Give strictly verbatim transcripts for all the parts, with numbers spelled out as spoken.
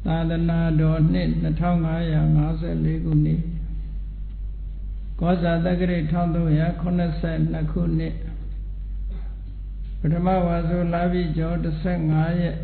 သာသနာတော်နှစ်နှစ်ထောင်ငါးရာငါးဆယ်လေးခုနှစ်ကောဇာတက္ကရာတစ်ထောင်သုံးရာခုနှစ်ဆယ်နှစ်ခုနှစ်ပထမဝါဆိုလပြည့်ကျော်တစ်ဆယ့်ငါးရက်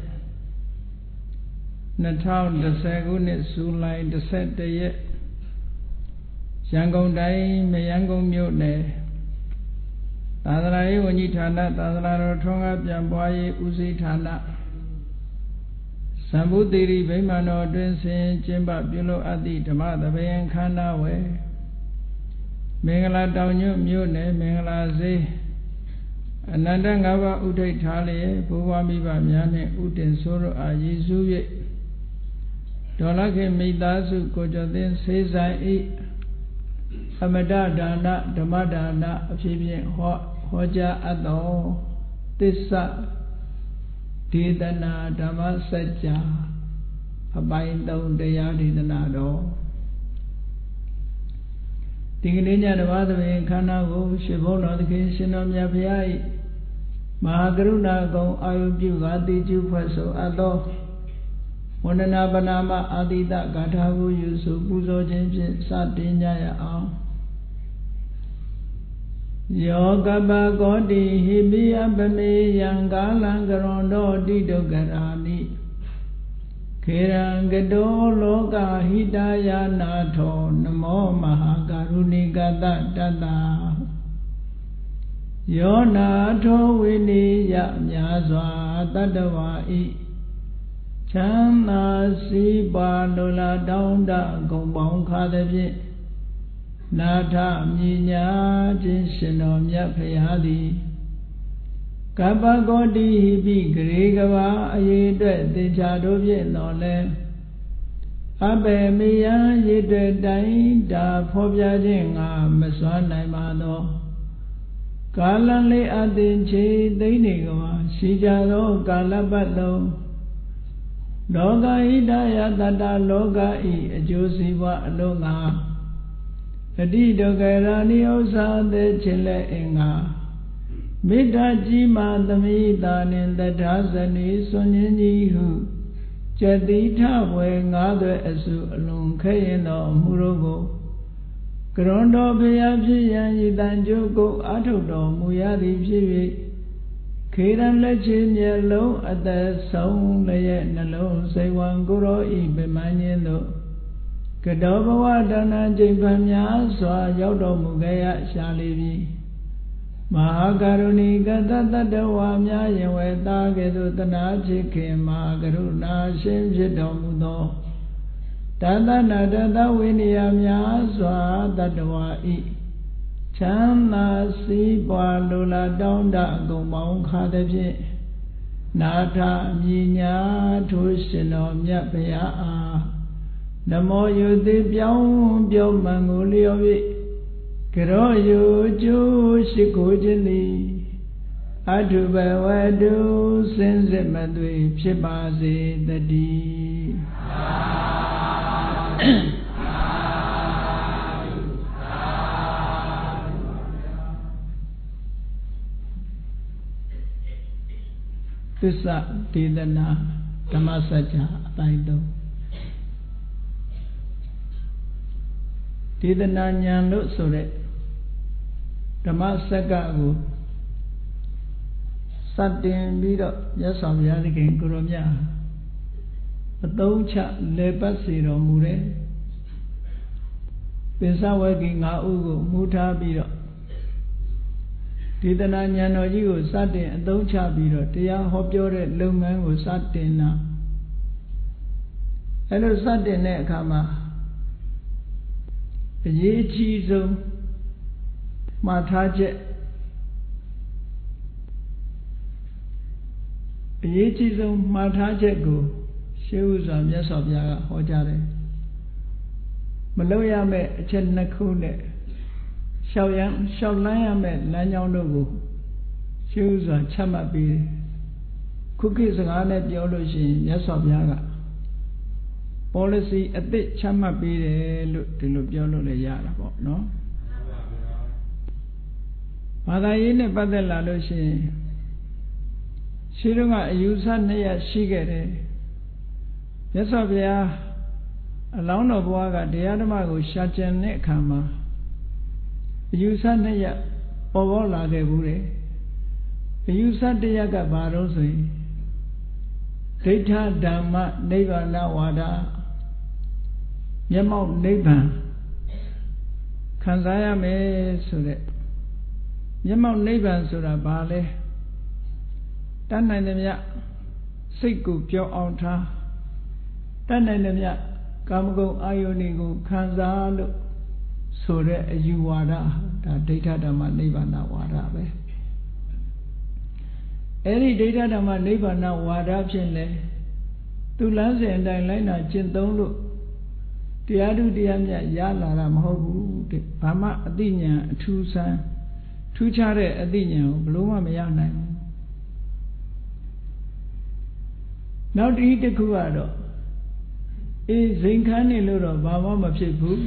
နှစ်ထောင်တစ်ဆယ်ခုနှစ်ဇူလိုင်တစ်ဆယ့်တစ်ရက်ရန်ကုန်တိုင်းမရန်ကုန်မြို့နယ်သာသနာရေးဝန်ကြီးဌာနသာသနာတော်ထွန်းကားပြန်ပွားရေးဦးစီးဌာနသံဃုတိရိဗိမာန်တော်တွင်ဆင်ကျင်းပပြုလုပ်အပ်သည့်ဓမ္မသဘင်ခန္ဓာဝယ်မင်္ဂလာတောင်ညွတ်မြို့နယ်မင်္ဂလာဈေးအနန္တငါးပါးဥဒိဋ္ဌာလျက်ဘုရားမိဘများနှင့်ဥတင်ဆိုးတို့အားရည်စူး၍ဒေါ်လာခေမိသားစုကိုကျော်သင်ဆေးဆိုင်ဤအမတဒါနဓမ္မဒါနအဖြစ်ဖြင့်ဟောဟောကြားအပ်သောသစ္စာဒေသနာဓမ္မစကြာအပိုင်းသုံးတရားဒေသနာတော်ဒီကနေ့ညဓမ္မသဘင်ခန္ဓာကိုရှင်ဘုန်းတော်သခင်ရှင်တော်မြတ်ဖရာ၏မဟာကရုဏာကုံအာယုပြုကာတိကျုဖွဲ့ဆိုအပ်သောဝန္ဒနာပနာမအာတိတဂါထာကိုယူဆိုပူဇော်ခြင်းဖြင့်စတင်ကြရအောင်ယောကပကောတိဟိပိယပမေယံကာလံကရွန်တော်တိဒုက္ခရာနိခေရံကတောလောကဟိတယာနာထောနမောမဟာကရုဏိကတတတ္တယောနာထောဝိနိယမြာစွာတတ္တဝါဤချမ်းသာစီးပွားလိုလားတောင်းတဂုံပေါင်းခါသည်ဖြင့်နာထမြညာခြင်းရှင်တော်မြတ်ဖရာသည်ကပ္ပကောတိဟိပိဂရေကဘာအရေးအတွက်သင်္ချာတို့ဖြင့်တော်လဲအဘေမေယံရေတွေ့တိုင်းဒါဖော်ပြခြင်းငါမစွမ်းနိုင်ပါသောကာလလေးအသင်ချေသိမ့်နေကဘာရှိကြသောကာလပတ်လုံးလောကဟိတယတတ္တလောကဤအကျိုးစီးပွားအလုံးငါအတိဒုက္ခရာနိဥ္စာသေခြင်းလက်အင်္ဂါမေတ္တာကြီးမာသမိတာနှင့်တထာဇနီစွန်ခြင်းကြီးဟုကျတိထဝေငါးသွဲအစုအလုံးခဲရင်သောအမှုတို့ကိုကရွန်တော်ဘုရားဖြစ်ရန်ဤတန်ကြိုးကိုအာထုတ်တော်မူရသည်ဖြစ်၍ခေရန်လက်ချေမျက်လုံးအသက်ဆုံးလျက်နှလုံးစိတ်ဝံကိုရောဤပင်မခြင်းတို့ကတောဘဝဒါနကျိန်ပံများစွာရောက်တော်မူခဲ့ရရှာလိပြီမဟာကရုဏီကတတတ္တဝါများယင်ဝေသားကဲ့သို့တနာဖြစ်ခင်မဟာကရုဏာရှင်ဖြစ်တော်မူသောတသနာတတဝိနည်းများစွာတတ္တဝါဤချမ်းသာစီးပွားလိုလားတောင်းတအကုန်ပေါင်းခါသည်ဖြင့်နာထမြညာထိုးရှင်တော်မြတ်ဗျာအားနမောယုတိပြောင်းပြောင်းမှန်ကိုလျော်၍ကရောယုကျိုးရှိခိုးခြင်းသည်အထုဘဝတုစင်စစ်မသွေဖြစ်ပါစေတည်းသစ္စာဒေသနာဓမ္မစကြာအပိုင်းသုံးဒေသနာဉာဏ်လို့ဆိုတဲ့ဓမ္မစက္ကကိုစတင်ပြီးတော့မြတ်စွာဘုရားသခင်ကိုရောမြတ်အသုံးချလေပတ်စေတော်မူတဲ့ပင်စဝဂီငါးဦးကိုမူထားပြီးတော့ဒေသနာဉာဏ်တော်ကြီးကိုစတင်အသုံးချပြီးတော့တရားဟောပြောတဲ့လုပ်ငန်းကိုစတင်တာအဲလိုစတင်တဲ့အခါမှာအရေးအကြီးဆုံးမှားထားချက်အရေးကြီးဆုံးမှားထားချက်ကိုရှေးဥစွာမြတ်စွာဘုရားကဟောကြားတယ်မလုပ်ရမယ့်အချက်နှစ်ခုနဲ့ရှောက်ရန်ရှောက်လန်းရမယ့်လမ်းကြောင်းတို့ကိုရှေးဥစွာချမှတ်ပြီးခုခေတ်စကားနဲ့ပြောလို့ရှိရင်မြတ်စွာဘုရားက policy အသစ်ချမှတ်ပေးတယ်လို့ဒီလိုပြောလို့လည်းရတာပေါ့နော်ဘာသာရေးနဲ့ပတ်သက်လာလို့ရှိရင်ရှင်းတော့ကအယူဆနှစ်ရရှိခဲ့တယ်မြတ်စွာဘုရားအလောင်းတော်ဘုရားကတရားဓမ္မကိုရှာကြံတဲ့အခါမှာအယူဆနှစ်ရပ်ပေါ်ပေါ်လာခဲ့ဘူးတယ်အယူဆတစ်ရပ်ကဘာလို့ဆိုရင်ဒိဋ္ဌဓမ္မနိဗ္ဗာန်ဝါဒမျက်မှောက်နိဗ္ဗာန်ခံစားရမယ်ဆိုတဲ့မျက်မှောက်နိဗ္ဗာန်ဆိုတာဘာလဲတတ်နိုင်တဲ့မြတ်စိတ်ကိုပြောင်းအောင်ထားတတ်နိုင်တဲ့မြတ်ကာမဂုဏ်အာယုန်ကိုခံစားလို့ဆိုတဲ့အယူဝါဒဒါဒိဋ္ဌဓမ္မနိဗ္ဗာန်ဝါဒပဲအဲ့ဒီဒိဋ္ဌဓမ္မနိဗ္ဗာန်ဝါဒဖြင့်လဲသူလမ်းစဉ်အတိုင်းလိုက်နာကျင့်သုံးလို့တရားဓုတရားမြတ်ရလာတာမဟုတ်ဘူးတဲ့ဘာမှအသိဉာဏ်အထူးဆန်းထူးခြားတဲ့အသိဉာဏ်ကိုဘလို့မှမရနိုင်ဘူးနောက်တစ်တစ်ခုကတော့အေးဇိမ်ခန်းနေလို့တော့ဘာမှမဖြစ်ဘူး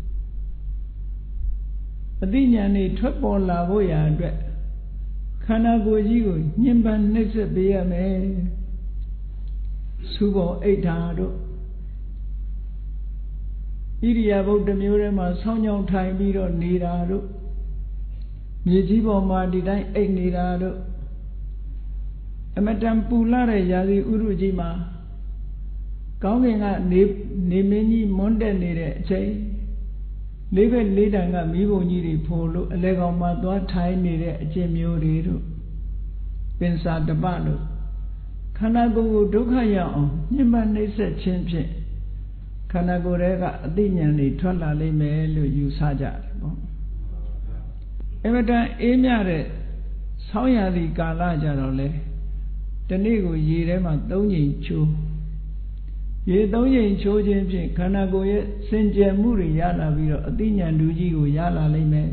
အသိဉာဏ်တွေထွက်ပေါ်လာဖို့ရာအတွက်ခန္ဓာကိုယ်ကြီးကိုညှဉ်းပန်းနှိပ်စက်ပေးရမယ်သုဘောအိဋ္ဌာတို့ဣရိယာပုတ်တစ်မျိုးထဲမှာဆောင်းကြောင်ထိုင်ပြီးတော့နေတာတို့မြေကြီးပေါ်မှာဒီတိုင်းအိတ်နေတာတို့အမတန်ပူလာတဲ့ရာသီဥတုကြီးမှာကောင်းကင်ကနေနေမင်းကြီးမွန်းတက်နေတဲ့အချိန်လေးဘက်လေးတန်ကမိဘုံကြီးတွေဖိုလို့အလဲကောင်မှာသွားထိုင်နေတဲ့အကျင့်မျိုးတွေတို့ပင်စာတပလို့ခန္ဓာကိုယ်ကိုဒုက္ခရောက်အောင်ညှဉ်းပန်းနှိပ်စက်ခြင်းဖြင့်ခန္ဓာကိုယ်ရဲ့ကအသိဉာဏ်တွေထွက်လာလိမ့်မယ်လို့ယူဆကြတယ်ပေါ့အမတန်အေးမြတဲ့ဆောင်းရာသီကာလကြတော့လေဒီနေ့ကိုရေထဲမှာသုံးချိန်ချိုးရေသုံးချိန်ချိုးခြင်းဖြင့်ခန္ဓာကိုယ်ရဲ့စင်ကြယ်မှုတွေရလာပြီးတော့အသိဉာဏ်ဓုကြီးကိုရလာလိမ့်မယ်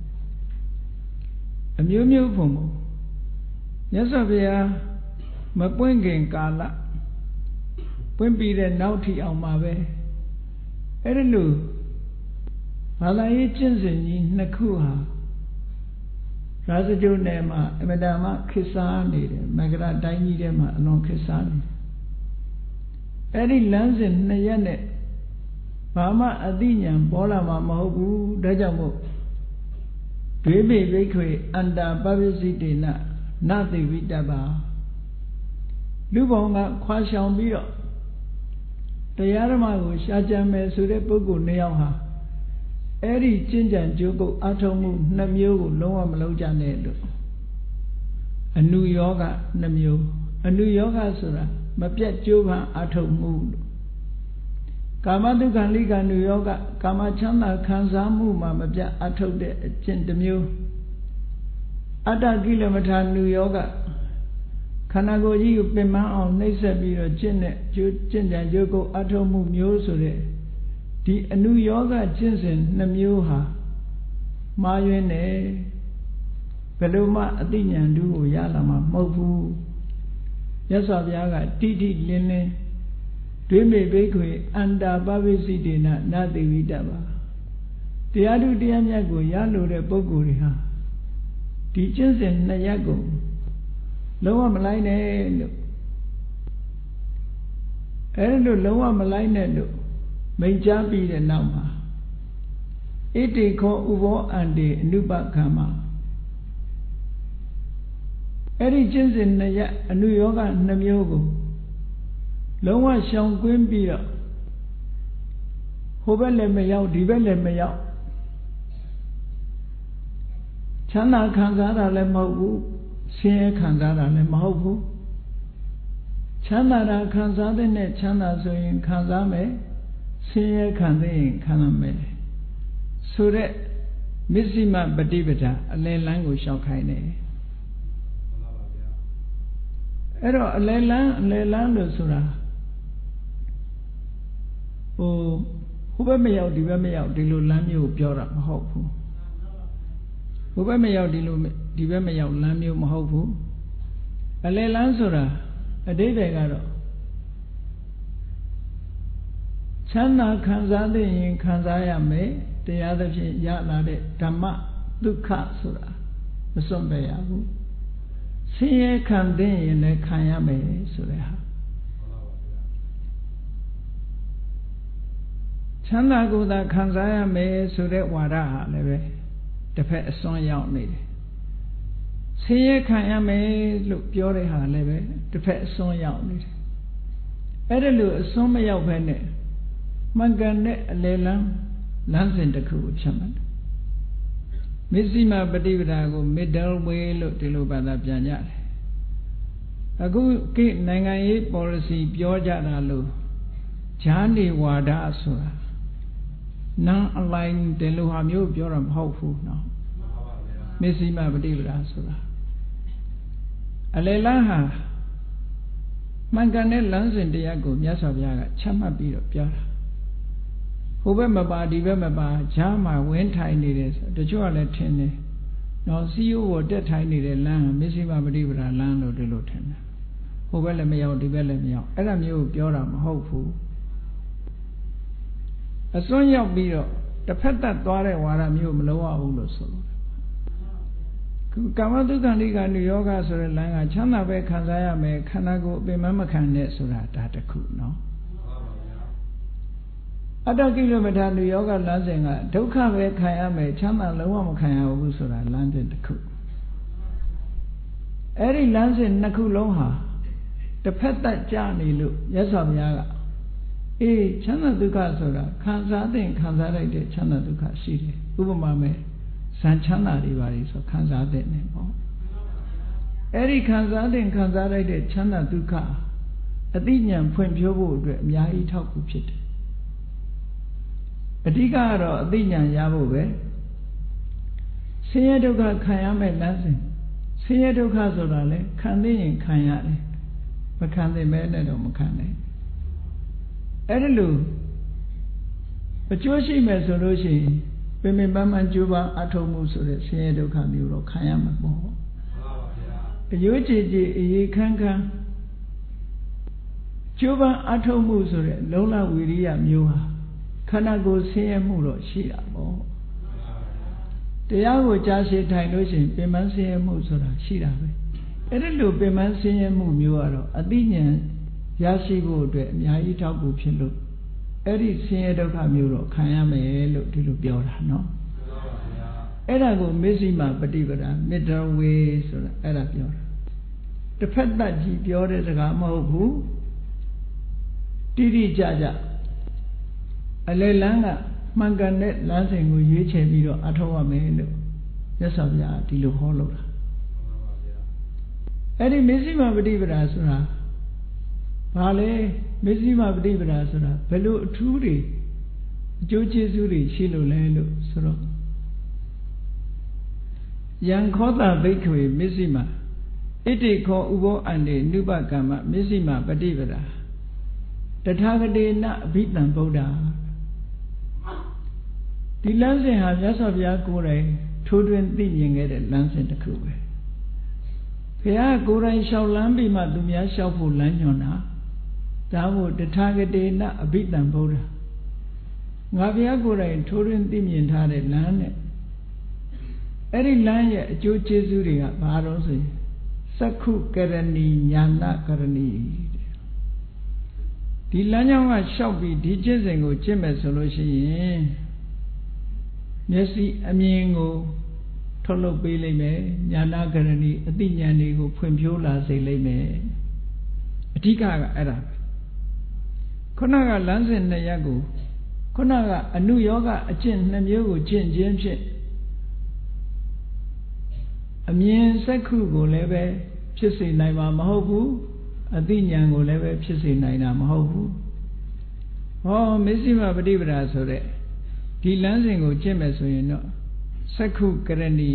အမျိုးမျိုးဖုံဖုံမြတ်စွာဘုရားမပွင့်ခင်ကာလပွင့်ပြီးတဲ့နောက်ထီအောင်မှာပဲအဲ့ဒီလိုဘာသာရေးကျင့်စဉ်ကြီးနှစ်ခုဟာရာဇဂုနယ်မှာအမတန်မှခေတ်စားနေတယ်မဂရတိုင်းကြီးထဲမှာအလွန်ခေတ်စားနေအဲ့ဒီလမ်းစဉ်နှစ်ရက်နဲ့ဘာမှအသိဉာဏ်ပေါ်လာမှာမဟုတ်ဘူးဒါကြောင့်မို့ဒွေပိဘိက္ခွေအန္တာပပ္ပစိတေနနသိဝိတ္တပါလူပေါင်းကခွာရှောင်ပြီးတော့တရားဓမ္မကိုရှားကြံမယ်ဆိုတဲ့ပုဂ္ဂိုလ်နှစ်ယောက်ဟာအဲ့ဒီကျင့်ကြံကြိုးကုပ်အထုံးမှုနှစ်မျိုးကိုလုံးဝမလုပ်ကြနဲ့လို့အနုယောဂနှစ်မျိုးအနုယောဂဆိုတာမပြတ်ကြိုးပမ်းအထုံးမှုလို့ကာမတုခံလိကနုယောဂကာမချမ်းသာခံစားမှုမှာမပြတ်အထုပ်တဲ့အကျင့်တစ်မျိုးအတ္တကိလမထာနုယောဂခန္ဓာကိုယ်ကြီးကိုပင်ပန်းအောင်နှိပ်စက်ပြီးတော့ကျင့်တဲ့ကျင့်ကြံကြိုးကုပ်အထုံးမှုမျိုးဆိုတဲ့ဒီအနုယောဂကျင့်စဉ်နှမျိုးဟာမှားယွင်းတယ်ဘယ်လိုမှအသိဉာဏ်ဓုကိုရလာမှာမဟုတ်ဘူးမြတ်စွာဘုရားကတိတိလင်းလင်းဒွေမေဘိက္ခွေအန္တာပဝိစိတေနနသိဝိတ္တပါတရားဓုတရားမြတ်ကိုရလို့တဲ့ပုဂ္ဂိုလ်တွေဟာဒီကျင့်စဉ်နှစ်ရပ်ကိုလုံးဝမလိုက်နဲ့လို့အဲ့လိုလုံးဝမလိုက်နဲ့လို့မိန့်ကြားပြီးတဲ့နောက်မှာဣတိခောဥဘောအန္တေအနုပကမ္မအဲ့ဒီကျင့်စဉ်နှစ်ရပ်အနုယောဂနှစ်မျိုးကိုလုံးဝရှောင်ကွင်းပြီးတော့ဟိုဘက်လည်းမရောက်ဒီဘက်လည်းမရောက်ချမ်းသာခံစားတာလည်းမဟုတ်ဘူးဆင်းရဲခံစားတာလည်းမဟုတ်ဘူးချမ်းသာတာခံစားတဲ့နဲ့ချမ်းသာဆိုရင်ခံစားမယ်ဆင်းရဲခံတဲ့ရင်ခံရမယ်ဆိုတဲ့မစ္စည်းမပฏิပဒါအလယ်လန်းကိုရှောက်ခိုင်းတယ်အဲ့တော့အလယ်လန်းအလယ်လန်းလို့ဆိုတာဟိုဟိုဘက်မရောက်ဒီဘက်မရောက်ဒီလိုလမ်းမျိုးကိုပြောတာမဟုတ်ဘူးဟိုဘက်မရောက်ဒီလိုဒီဘက်မရောက်လမ်းမျိုးမဟုတ်ဘူးအလယ်လန်းဆိုတာအဓိပ္ပာယ်ကတော့ချမ်းသာခံစားတဲ့ရင်ခံစားရမယ်တရားသဖြင့်ရလာတဲ့ဓမ္မဒုက္ခဆိုတာမစွန့်ပယ်ရဘူးဆင်းရဲခံတဲ့ရင်လည်းခံရမယ်ဆိုတဲ့ဟာမ်းသာကိုယ်သာခံစားရမယ်ဆိုတဲ့ဝါဒဟာလည်းပဲတစ်ဖက်အစွန်းရောက်နေတယ်ဆင်းရဲခံရမယ်လို့ပြောတဲ့ဟာလည်းပဲတစ်ဖက်အစွန်းရောက်နေတယ်အဲ့ဒါလို့အစွန်းမရောက်ဘဲနဲ့မှန်ကန်တဲ့အလယ်လမ်းလမ်းစဉ်တစ်ခုကိုဖြတ်မှတ်တယ်မစ္စည်းမပฏิပဒါကို middle way လို့ဒီလိုဘာသာပြန်ကြတယ်အခုကိနိုင်ငံရေး policy ပြောကြတာလို့ဂျာနေဝါဒဆိုတာ non align တယ်လို့ဟာမျိုးပြောတာမဟုတ်ဘူးเนาะမစ္စည်းမပฏิပဒါဆိုတာအလယ်လမ်းဟာမှန်ကန်တဲ့လမ်းစဉ်တရားကိုမြတ်စွာဘုရားကချမှတ်ပြီးတော့ပြောတာဟိုဘက်မပါဒီဘက်မပါဂျာမှာဝင်းထိုင်နေတယ်ဆိုတချို့ကလည်းထင်တယ်နော်စီယိုကိုတက်ထိုင်နေတဲ့လမ်းဟာမစ္စည်းမပฏิပဒါလမ်းလို့ဒီလိုထင်တယ်ဟိုဘက်လည်းမရောက်ဒီဘက်လည်းမရောက်အဲ့ဒါမျိုးကိုပြောတာမဟုတ်ဘူးအစွန်းရောက်ပြီးတော့တစ်ဖက်သက်သွားတဲ့ဝါဒမျိုးမလုပ်ရဘူးလို့ဆိုလို့ခုကာမတုက္ခဏိကနိယောဂဆိုတဲ့လမ်းကချမ်းသာပဲခံစားရမယ်ခန္ဓာကိုယ်အပင်မမခံနဲ့ဆိုတာဒါတခုနော်အတ္တကိလမထာနိယောဂလမ်းစဉ်ကဒုက္ခပဲခံရမယ်ချမ်းသာလုံးဝမခံရဘူးဆိုတာလမ်းစဉ်တစ်ခုအဲ့ဒီလမ်းစဉ်နှစ်ခုလုံးဟာတစ်ဖက်သက်ကြနေလို့မြတ်စွာဘုရားကအေးချမ်းသာဒုက္ခဆိုတာခံစားတဲ့ခံစားလိုက်တဲ့ချမ်းသာဒုက္ခရှိတယ်ဥပမာမဲ့ဇန်ချမ်းသာတွေပါလေဆိုခံစားတဲ့နေပေါ့အဲ့ဒီခံစားတဲ့ခံစားလိုက်တဲ့ချမ်းသာဒုက္ခအသိဉာဏ်ဖွင့်ပြဖို့အတွက်အများကြီးထောက်ကူဖြစ်တယ်အဓိကကတော့အသိဉာဏ်ရဖို့ပဲဆင်းရဲဒုက္ခခံရမဲ့လမ်းစဉ်ဆင်းရဲဒုက္ခဆိုတာလေခံသိရင်ခံရတယ်မခံသိမဲနဲ့တော့မခံနိုင်အဲ့ဒါလို့အကျိုးရှိမယ်ဆိုလို့ရှိရင်ပင်ပင်ပန်းပန်းကြိုးပမ်းအထောက်မှုဆိုတဲ့ဆင်းရဲဒုက္ခမျိုးတော့ခံရမှာပေါ့မှန်ပါဗျာအယိုးကြည်ကြည်အေးခမ်းခမ်းကြိုးပမ်းအထောက်မှုဆိုတဲ့လုံလဝီရိယမျိုးဟာခန္ဓာကိုယ်ဆင်းရဲမှုတော့ရှိတာပေါ့တရားကိုကြားရှိထိုင်လို့ရှိရင်ပင်ပန်းဆင်းရဲမှုဆိုတာရှိတာပဲအဲ့ဒီလိုပင်ပန်းဆင်းရဲမှုမျိုးကတော့အသိဉာဏ်ရရှိဖို့အတွက်အများကြီးထောက်ကူဖြစ်လို့အဲ့ဒီဆင်းရဲဒုက္ခမျိုးတော့ခံရမယ်လို့ဒီလိုပြောတာเนาะအဲ့ဒါကိုမစ္စည်းမပฏิပဒါ middle way ဆိုတာအဲ့ဒါပြောတာတစ်ဖက်သက်ကြီးပြောတဲ့စကားမဟုတ်ဘူးတိတိကျကျအလယ်လမ်းကမှန်ကန်တဲ့လမ်းစဉ်ကိုရွေးချယ်ပြီးတော့အထောက်ရမယ်လို့မြတ်စွာဘုရားဒီလိုဟောလို့တာအဲ့ဒီမစ္စည်းမပฏิပဒါဆိုတာဘာလဲမစ္စည်းမပฏิပဒါဆိုတာဘယ်လိုအထူးတွေအကျိုးကျေးဇူးတွေရှိလို့လဲလို့ဆိုတော့ယံခောတာဘိက္ခဝေမစ္စည်းမဣတိခောဥဘောအန္တေနုပကမ္မမစ္စည်းမပฏิပဒါတထာဂတေနအဘိတံဗုဒ္ဓဒီလမ်းစဉ်ဟာမြတ်စွာဘုရားကိုယ်တိုင်ထိုးထွင်းသိမြင်ခဲ့တဲ့လမ်းစဉ်တစ်ခုပဲဘုရားကိုယ်တိုင်လျှောက်လမ်းပြီးမှသူများလျှောက်ဖို့လမ်းညွှန်တာဒါမို့တထာဂတေနအဘိတံဗုဒ္ဓငါဘုရားကိုယ်တိုင်ထိုးထွင်းသိမြင်ထားတဲ့လမ်းနဲ့အဲ့ဒီလမ်းရဲ့အကျိုးကျေးဇူးတွေကဘာလို့ဆိုရင်စက္ခုကရဏီညာနာကရဏီဒီလမ်းကြောင်းကလျှောက်ပြီးဒီကျင့်စဉ်ကိုကျင့်မယ်ဆိုလို့ရှိရင်မျက်စိအမြင်ကိုထုတ်လုပ်ပေးလိမ့်မယ်ညာနာကရဏီအသိဉာဏ်တွေကိုဖွင့်ဖြိုးလာစေလိမ့်မယ်အဓိကကအဲ့ဒါခုနကလမ်းစဉ်နှစ်ရပ်ကိုခုနကအနုယောဂအကျင့်နှစ်မျိုးကိုကျင့်ခြင်းဖြင့်အမြင်စက္ခုကိုလည်းပဲဖြစ်စေနိုင်မှာမဟုတ်ဘူးအသိဉာဏ်ကိုလည်းပဲဖြစ်စေနိုင်တာမဟုတ်ဘူးဟောမစ္စည်းမပฏิပဒါဆိုတဲ့ဒီလမ်းစဉ်ကိုကျင့်မယ်ဆိုရင်တော့စက္ခုကရဏီ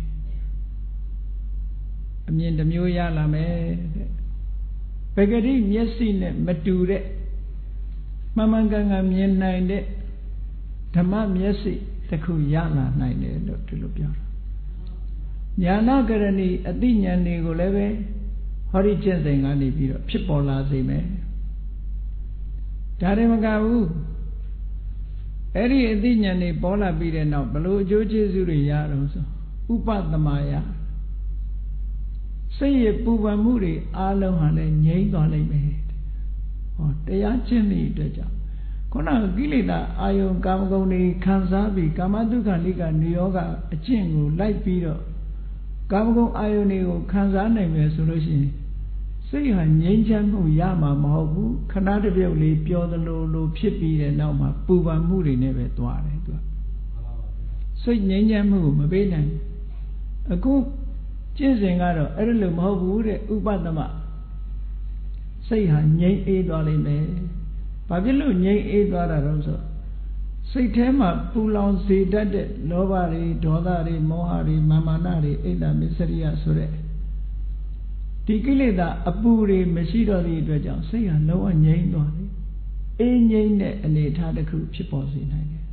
အမြင်တစ်မျိုးရလာမယ်တဲ့ပဂတိမျက်စိနဲ့မတူတဲ့မှန်မှန်ကန်ကန်မြင်နိုင်တဲ့ဓမ္မမျက်စိတစ်ခုရလာနိုင်တယ်လို့ဒီလိုပြောတာညာနာကရဏီအသိဉာဏ်တွေကိုလည်းပဲဟောဒီကျင့်စဉ်ကနေပြီးတော့ဖြစ်ပေါ်လာစေမယ်ဒါတွေမကဘူးအဲ့ဒီအသိဉာဏ်တွေပေါ်လာပြီးတဲ့နောက်ဘလို့အကျိုးကျေးဇူးတွေရတော့ဆိုဥပသမယစိတ်ရပူပန်မှုတွေအားလုံးဟာလည်းငြိမ်းသွားလိမ့်မယ်ဟောတရားကျင့်တဲ့အတွက်ကြောင့်ခုနကိလေသာအာယုံကာမဂုဏ်တွေခံစားပြီးကာမတုခဏိကနိရောဂအကျင့်ကိုလိုက်ပြီးတော့ကာမဂုဏ်အာယုန်တွေကိုခံစားနိုင်မယ်ဆိုလို့ရှိရင်စိတ်ဟာငြိမ်းချမ်းမှုရမှာမဟုတ်ဘူးခဏတစ်ပြုတ်လေးပျော်သလိုလိုဖြစ်ပြီးတဲ့နောက်မှာပူပန်မှုတွေနဲ့ပဲသွားတယ်သူကစိတ်ငြိမ်းချမ်းမှုကိုမပေးနိုင်အခုကျင့်စဉ်ကတော့အဲ့လိုမဟုတ်ဘူးတဲ့ဥပဒမစိတ်ဟာငြိမ်းအေးသွားလိမ့်မယ်ဘာဖြစ်လို့ငြိမ်းအေးသွားတာတော့ဆိုစိတ်ထဲမှာပူလောင်စေတတ်တဲ့လောဘတွေဒေါသတွေမောဟတွေမာမာနတွေအိတ်တမစ္စရိယဆိုတဲ့ဒီကိလေသာအပူတွေမရှိတော့သည့်အတွက်ကြောင့်စိတ်ဟာလုံးဝငြိမ်းသွားတယ်အေးငြိမ်းတဲ့အနေအထားတစ်ခုဖြစ်ပေါ်စေနိုင်တယ်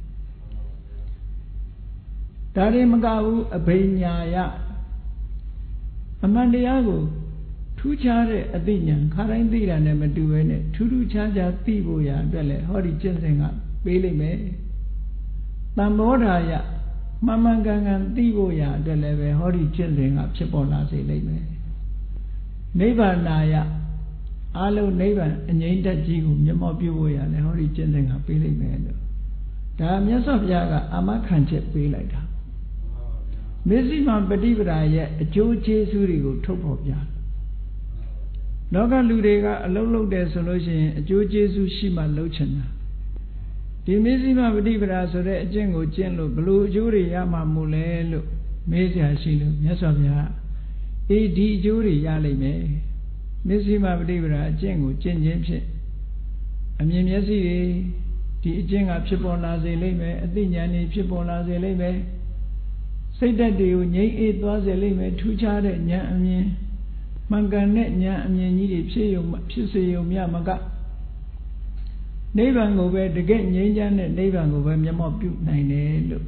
ဒါတွေမကဘူးအဘိညာယအမှန်တရားကိုထူးခြားတဲ့အသိဉာဏ်ခါတိုင်းသိတာနဲ့မတူဘဲနဲ့ထူးထူးခြားခြားသိဖို့ရအတွက်လည်းဟောဒီကျင့်စဉ်ကပေးလိမ့်မယ်တမ္ဘောဓာယမှန်မှန်ကန်ကန်သိဖို့ရအတွက်လည်းပဲဟောဒီကျင့်စဉ်ကဖြစ်ပေါ်လာစေလိမ့်မယ်နိဗ္ဗာန်ယအလုံးနိဗ္ဗာန်အငြိမ့်တက်ကြီးကိုမျက်မှောက်ပြုဖို့ရလည်းဟောဒီကျင့်စဉ်ကပေးလိမ့်မယ်လို့ဒါမြတ်စွာဘုရားကအာမခံချက်ပေးလိုက်တာမစ္စည်းမပฏิပဒါရဲ့အကျိုးကျေးဇူးတွေကိုထုတ်ဖော်ပြလောကလူတွေကအလုံးလုံးတယ်ဆိုလို့ရှိရင်အကျိုးကျေးဇူးရှိမှလုပ်ချင်တာဒီမစ္စည်းမပฏิပဒါဆိုတဲ့အကျင့်ကိုကျင့်လို့ဘလို့အကျိုးတွေရမှာမို့လဲလို့မေးစရာရှိလို့မြတ်စွာဘုရားအေးဒီအကျိုးတွေရလိမ့်မယ်မစ္စည်းမပฏิပဒါအကျင့်ကိုကျင့်ခြင်းဖြင့်အမြင်မျက်စိတွေဒီအကျင့်ကဖြစ်ပေါ်လာစေလိမ့်မယ်အသိဉာဏ်တွေဖြစ်ပေါ်လာစေလိမ့်မယ်စိတ်ဓာတ်တွေကိုငြိမ်းအေးသွားစေလိမ့်မယ်ထူးခြားတဲ့ဉာဏ်အမြင်မှန်ကန်တဲ့ဉာဏ်အမြင်ကြီးတွေဖြစ်ရုံဖြစ်စေရုံမြမကနိဗ္ဗာန်ကိုပဲတကယ်ငြိမ်းချမ်းတဲ့နိဗ္ဗာန်ကိုပဲမျက်မှောက်ပြုနိုင်တယ်လို့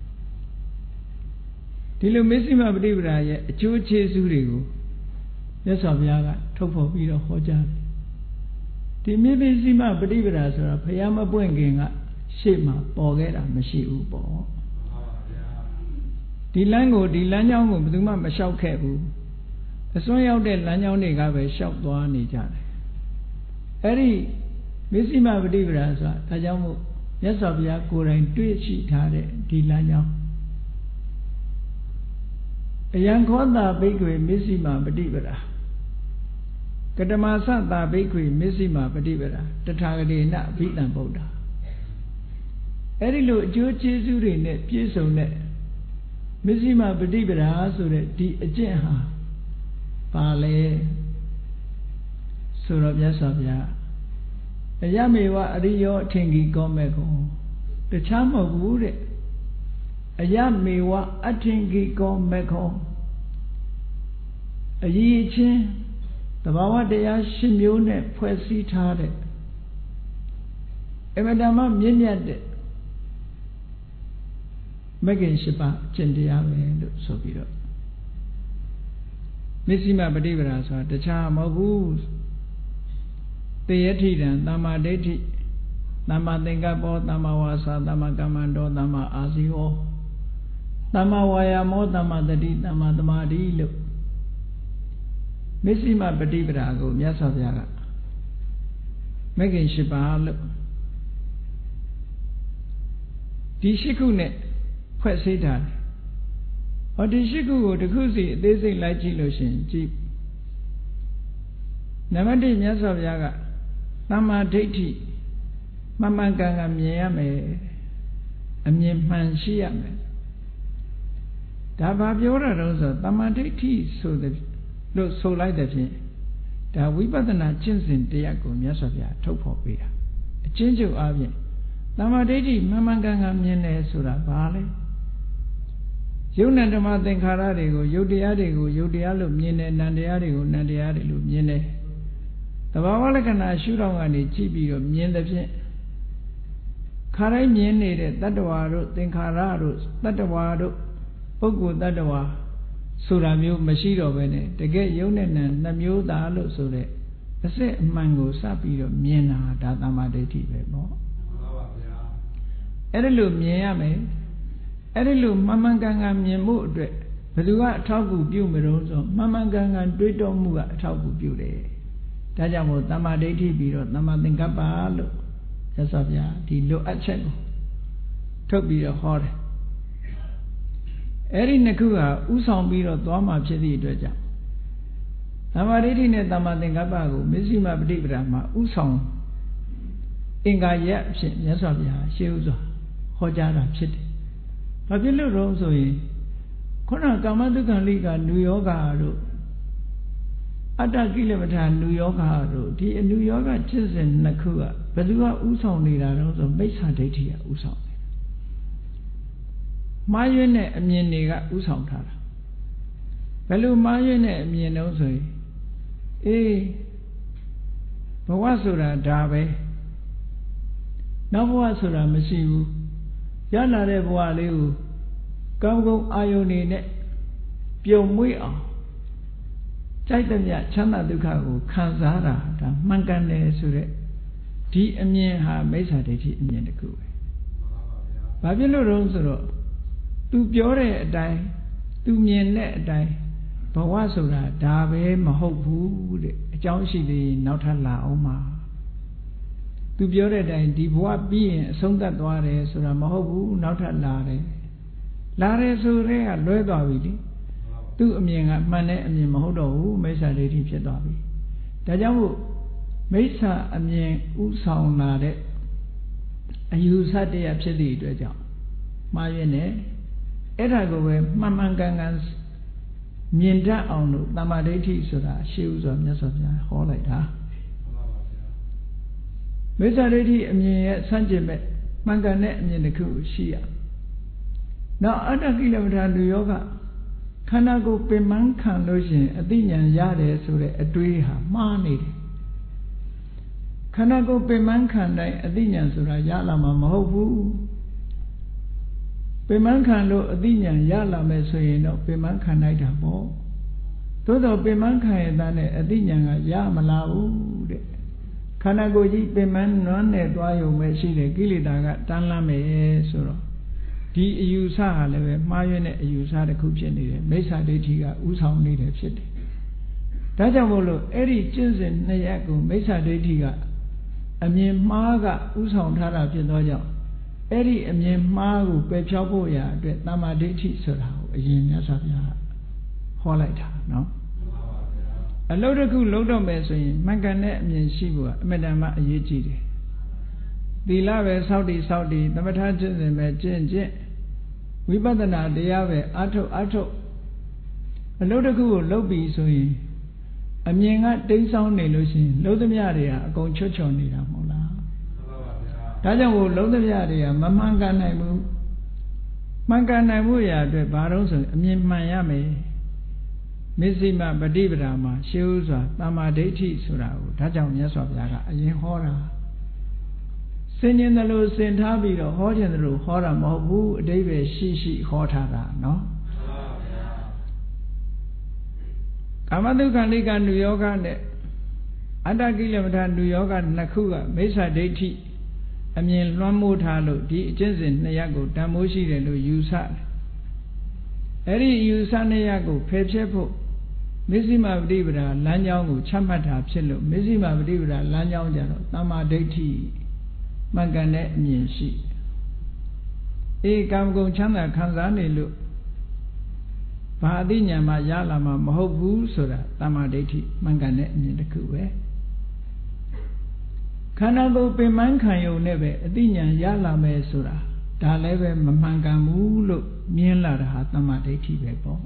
ဒီလိုမစ္စည်းမပฏิပဒါရဲ့အကျိုးကျေးဇူးတွေကိုမြတ်စွာဘုရားကထုတ်ဖော်ပြီးတော့ဟောကြားတယ်ဒီမစ္စည်းမပฏิပဒါဆိုတာဘုရားမပွင့်ခင်ကရှေ့မှာပေါ်ခဲ့တာမရှိဘူးပေါ့ဒီလမ်းကိုဒီလမ်းကြောင်းကိုဘယ်သူမှမလျှောက်ခဲ့ဘူးအစွန်းရောက်တဲ့လမ်းကြောင်းတွေကပဲလျှောက်သွားနေကြတယ်အဲ့ဒီမစ္စည်းမပฏิပဒါဆိုတာဒါကြောင့်မို့မြတ်စွာဘုရားကိုယ်တိုင်တွေ့ရှိထားတဲ့ဒီလမ်းကြောင်းအယံခောတာဘိက္ခွေမစ္စည်းမပฏิပဒါကတမသတာဘိက္ခွေမစ္စည်းမပฏิပဒါတထာဂတိနအဘိဓမ္ဗုဒ္ဓအဲ့ဒီလိုအကျိုးကျေးဇူးတွေနဲ့ပြည့်စုံတဲ့မစ္စည်းမပฏิပဒါဆိုတဲ့ဒီအကျင့်ဟာပါလေဆိုတော့မြတ်စွာဘုရားအယမေဝအရိယောအထင်ကြီးကောမဲ့ကောတခြားမဟုတ်ဘူးတဲ့အယမေဝအထင်ကြီးကောမဲ့ကောအရေးချင်းတဘာဝတရားရှင်းမျိုးနဲ့ဖွဲ့စည်းထားတဲ့အမတမမြင့်မြတ်တဲ့မဂ္ဂင်၈ပါးကျင့်တရားပဲလို့ဆိုပြီးတော့မစ္စည်းမပฏิပဒါဆိုတာတခြားမဟုတ်ဘူးသေယထိတံသမ္မာဒိဋ္ဌိသမ္မာသင်္ကပ္ပောသမ္မာဝါစာသမ္မာကမ္မန္တောသမ္မာအာဇီဝောသမ္မာဝါယာမောသမ္မာတတိသမ္မာသမာဓိလို့မစ္စည်းမပฏิပဒါကိုမြတ်စွာဘုရားကမဂ္ဂင်၈ပါးလို့ဒီ၈ခုနဲ့ဖွဲ့စည်းထားတယ်ဟောဒီ၈ခုကိုတစ်ခုစီအသေးစိတ်လိုက်ကြည့်လို့ရှိရင်ကြည့်နံပါတ်၁မြတ်စွာဘုရားကသမ္မာဒိဋ္ဌိမှန်မှန်ကန်ကန်မြင်ရမယ်အမြင်မှန်ရှိရမယ်ဒါဘာပြောတာတော့ဆိုသမ္မာဒိဋ္ဌိဆိုတဲ့လို့ဆိုလိုက်တဲ့ဖြင့်ဒါဝိပဿနာကျင့်စဉ်တရားကိုမြတ်စွာဘုရားထုတ်ဖော်ပေးတာအချင်းချုပ်အားဖြင့်သမ္မာဒိဋ္ဌိမှန်မှန်ကန်ကန်မြင်တယ်ဆိုတာဘာလဲယုတ်နဲ့ဓမ္မသင်္ခါရတွေကိုယုတ်တရားတွေကိုယုတ်တရားလို့မြင်တယ်နံတရားတွေကိုနံတရားတွေလို့မြင်တယ်တဘာဝလက္ခဏာရှုထောင့်ကနေကြည့်ပြီးတော့မြင်တဲ့ဖြင့်ခါတိုင်းမြင်နေတဲ့တတ္တဝါတို့သင်္ခါရတို့တတ္တဝါတို့ပုဂ္ဂိုလ်တတ္တဝါဆိုတာမျိုးမရှိတော့ဘဲနဲ့တကယ်ယုတ်နဲ့နံနှမျိုးသားလို့ဆိုတဲ့အစစ်အမှန်ကိုစပြီးတော့မြင်တာဒါသမ္မာဒိဋ္ဌိပဲပေါ့မှန်ပါဗျာအဲ့ဒါလို့မြင်ရမယ်အဲ့ဒီလိုမှန်မှန်ကန်ကန်မြင်မှုအတွက်ဘယ်သူကအထောက်အကူပြုမလို့ဆိုမှန်မှန်ကန်ကန်တွေးတောမှုကအထောက်အကူပြုတယ်ဒါကြောင့်မို့သမ္မာဒိဋ္ဌိပြီးတော့သမ္မာသင်္ကပ္ပလို့မြတ်စွာဘုရားဒီလိုအပ်ချက်ကိုထုတ်ပြီးတော့ဟောတယ်အဲ့ဒီနှစ်ခုကဥဆောင်ပြီးတော့သွားမှာဖြစ်သည့်အတွက်ကြောင့်သမာဓိဋ္ဌိနဲ့သမ္မာသင်္ကပ္ပကိုမစ္စည်းမပฏิပဒါမှာဥဆောင်အင်္ဂါရက်အဖြစ်မြတ်စွာဘုရားရှေးဥစွာဟောကြားတာဖြစ်တယ်။ဘာဖြစ်လို့တော့ဆိုရင်ခုနကာမတုက္ခလိကနုယောဂါတို့အတ္တကိလမထာနုယောဂါတို့ဒီအနုယောဂဖြစ်စဉ်နှစ်ခုကဘယ်သူကဥဆောင်နေတာတော့ဆိုမိစ္ဆာဒိဋ္ဌိကဥဆောင်နေတာ။မှားယွင်းတဲ့အမြင်တွေကဥဆောင်ထားတာ။ဘယ်လိုမှားယွင်းတဲ့အမြင်တော့ဆိုရင်အေးဘဝဆိုတာဒါပဲနောက်ဘဝဆိုတာမရှိဘူးရလာတဲ့ဘဝလေးကိုကောင်းကောင်းအာယုန်နေနဲ့ပြုံမွေ့အောင်ကြိုက်တဲ့မြချမ်းသာဒုက္ခကိုခံစားတာဒါမှန်ကန်တယ်ဆိုတဲ့ဒီအမြင်ဟာမိစ္ဆာဒိဋ္ဌိအမြင်တစ်ခုပဲဘာဖြစ်လို့တော့ဆိုတော့ तू ပြောတဲ့အတိုင်း तू မြင်တဲ့အတိုင်းဘဝဆိုတာဒါပဲမဟုတ်ဘူးတဲ့အကြောင်းရှိသေးနောက်ထပ်လာအောင်ပါသူပြောတဲ့အတိုင်းဒီဘဝပြီးရင်အဆုံးသတ်သွားတယ်ဆိုတာမဟုတ်ဘူးနောက်ထပ်လာတယ်လာတယ်ဆိုတဲ့ကလွဲသွားပြီလေသူ့အမြင်ကမှန်တဲ့အမြင်မဟုတ်တော့ဘူးမိစ္ဆာဒိဋ္ဌိဖြစ်သွားပြီဒါကြောင့်မို့မိစ္ဆာအမြင်ဥဆောင်လာတဲ့အယူဆတရားဖြစ်သည့်အတွက်ကြောင့်မှားရင်းနဲ့အဲ့ဒါကိုပဲမှန်မှန်ကန်ကန်မြင်တတ်အောင်လို့သမ္မာဒိဋ္ဌိဆိုတာရှေးဥစွာမြတ်စွာဘုရားဟောလိုက်တာမိစ္ဆာဒိဋ္ဌိအမြင်ရဲ့ဆန့်ကျင်ဘက်မှန်ကန်တဲ့အမြင်တစ်ခုရှိရနောက်အတ္တကိလမထာလူယောဂခန္ဓာကိုယ်ပင်ပန်းခံလို့ရှိရင်အသိဉာဏ်ရတယ်ဆိုတဲ့အတွေးဟာမှားနေတယ်ခန္ဓာကိုယ်ပင်ပန်းခံတိုင်းအသိဉာဏ်ဆိုတာရလာမှာမဟုတ်ဘူးပင်ပန်းခံလို့အသိဉာဏ်ရလာမယ်ဆိုရင်တော့ပင်ပန်းခံလိုက်တာပေါ့သို့တော့ပင်ပန်းခံရတဲ့အသိဉာဏ်ကရမလာဘူးတဲ့ခန္ဓာကိုယ်ကြီးပင်ပန်းနွမ်းနယ်သွားရုံပဲရှိတယ်ကိလေသာကတန်းလန်းမယ်ဆိုတော့ဒီအယူဆဟာလည်းပဲမှားယွင်းတဲ့အယူဆတစ်ခုဖြစ်နေတယ်မိစ္ဆာဒိဋ္ဌိကဥဆောင်နေတယ်ဖြစ်တယ်ဒါကြောင့်မို့လို့အဲ့ဒီကျင့်စဉ်နှစ်ရပ်ကိုမိစ္ဆာဒိဋ္ဌိကအမြင်မှားကဥဆောင်ထားတာဖြစ်သောကြောင့်အဲ့ဒီအမြင်မှားကိုပယ်ဖြောက်ဖို့ရာအတွက်သမ္မာဒိဋ္ဌိဆိုတာကိုအရင်မြတ်စွာဘုရားဟောလိုက်တာနော်အလုပ်တစ်ခုလုပ်တော့မယ်ဆိုရင်မှန်ကန်တဲ့အမြင်ရှိဖို့အမြဲတမ်းအရေးကြီးတယ်သီလပဲစောင့်တည်စောင့်တည်သမထကျင့်စဉ်ပဲကျင့်ကျင့်ဝိပဿနာတရားပဲအထုတ်အထုတ်အလုပ်တစ်ခုကိုလုပ်ပြီးဆိုရင်အမြင်ကတိမ်းဆောင်းနေလို့ရှိရင်လုံးသမျှတွေကအကုန်ချွတ်ချော်နေတာမဟုတ်လားဒါကြောင့်မို့လုံးသမျှတွေကမမှန်ကန်နိုင်ဘူးမှန်ကန်နိုင်မှုရာအတွက်ဘာလို့ဆိုရင်အမြင်မှန်ရမယ်မစ္စည်းမပฏิပဒါမှာရှေးဥစွာသမ္မာဒိဋ္ဌိဆိုတာကိုဒါကြောင့်မြတ်စွာဘုရားကအရင်ဟောတာစင်ကျင်တယ်လို့စင်ထားပြီးတော့ဟောခြင်းတယ်လို့ဟောတာမဟုတ်ဘူးအတိပ္ပယ်ရှိရှိဟောထားတာနော်ကာမတုက္ခလိကနုယောဂနဲ့အတ္တကိလမထာနုယောဂနှစ်ခုကမိစ္ဆာဒိဋ္ဌိအမြင်လွှမ်းမိုးထားလို့ဒီအကျင့်စဉ်နှစ်ရပ်ကိုတန်ဖိုးရှိတယ်လို့ယူဆတယ်အဲ့ဒီယူဆနှစ်ရပ်ကိုဖယ်ဖြတ်ဖို့မစ္စည်းမပฏิပဒါလမ်းကြောင်းကိုချမှတ်တာဖြစ်လို့မစ္စည်းမပฏิပဒါလမ်းကြောင်းကြတော့သမ္မာဒိဋ္ဌိမှန်ကန်တဲ့အမြင်ရှိအေးကာမဂုဏ်ချမ်းသာခံစားနေလို့ဘာအသိဉာဏ်မှရလာမှာမဟုတ်ဘူးဆိုတာသမ္မာဒိဋ္ဌိမှန်ကန်တဲ့အမြင်တစ်ခုပဲခန္ဓာကိုယ်ပင်ပန်းခံရုံနဲ့ပဲအသိဉာဏ်ရလာမယ်ဆိုတာဒါလည်းပဲမမှန်ကန်ဘူးလို့မြင်လာတာဟာသမ္မာဒိဋ္ဌိပဲပေါ့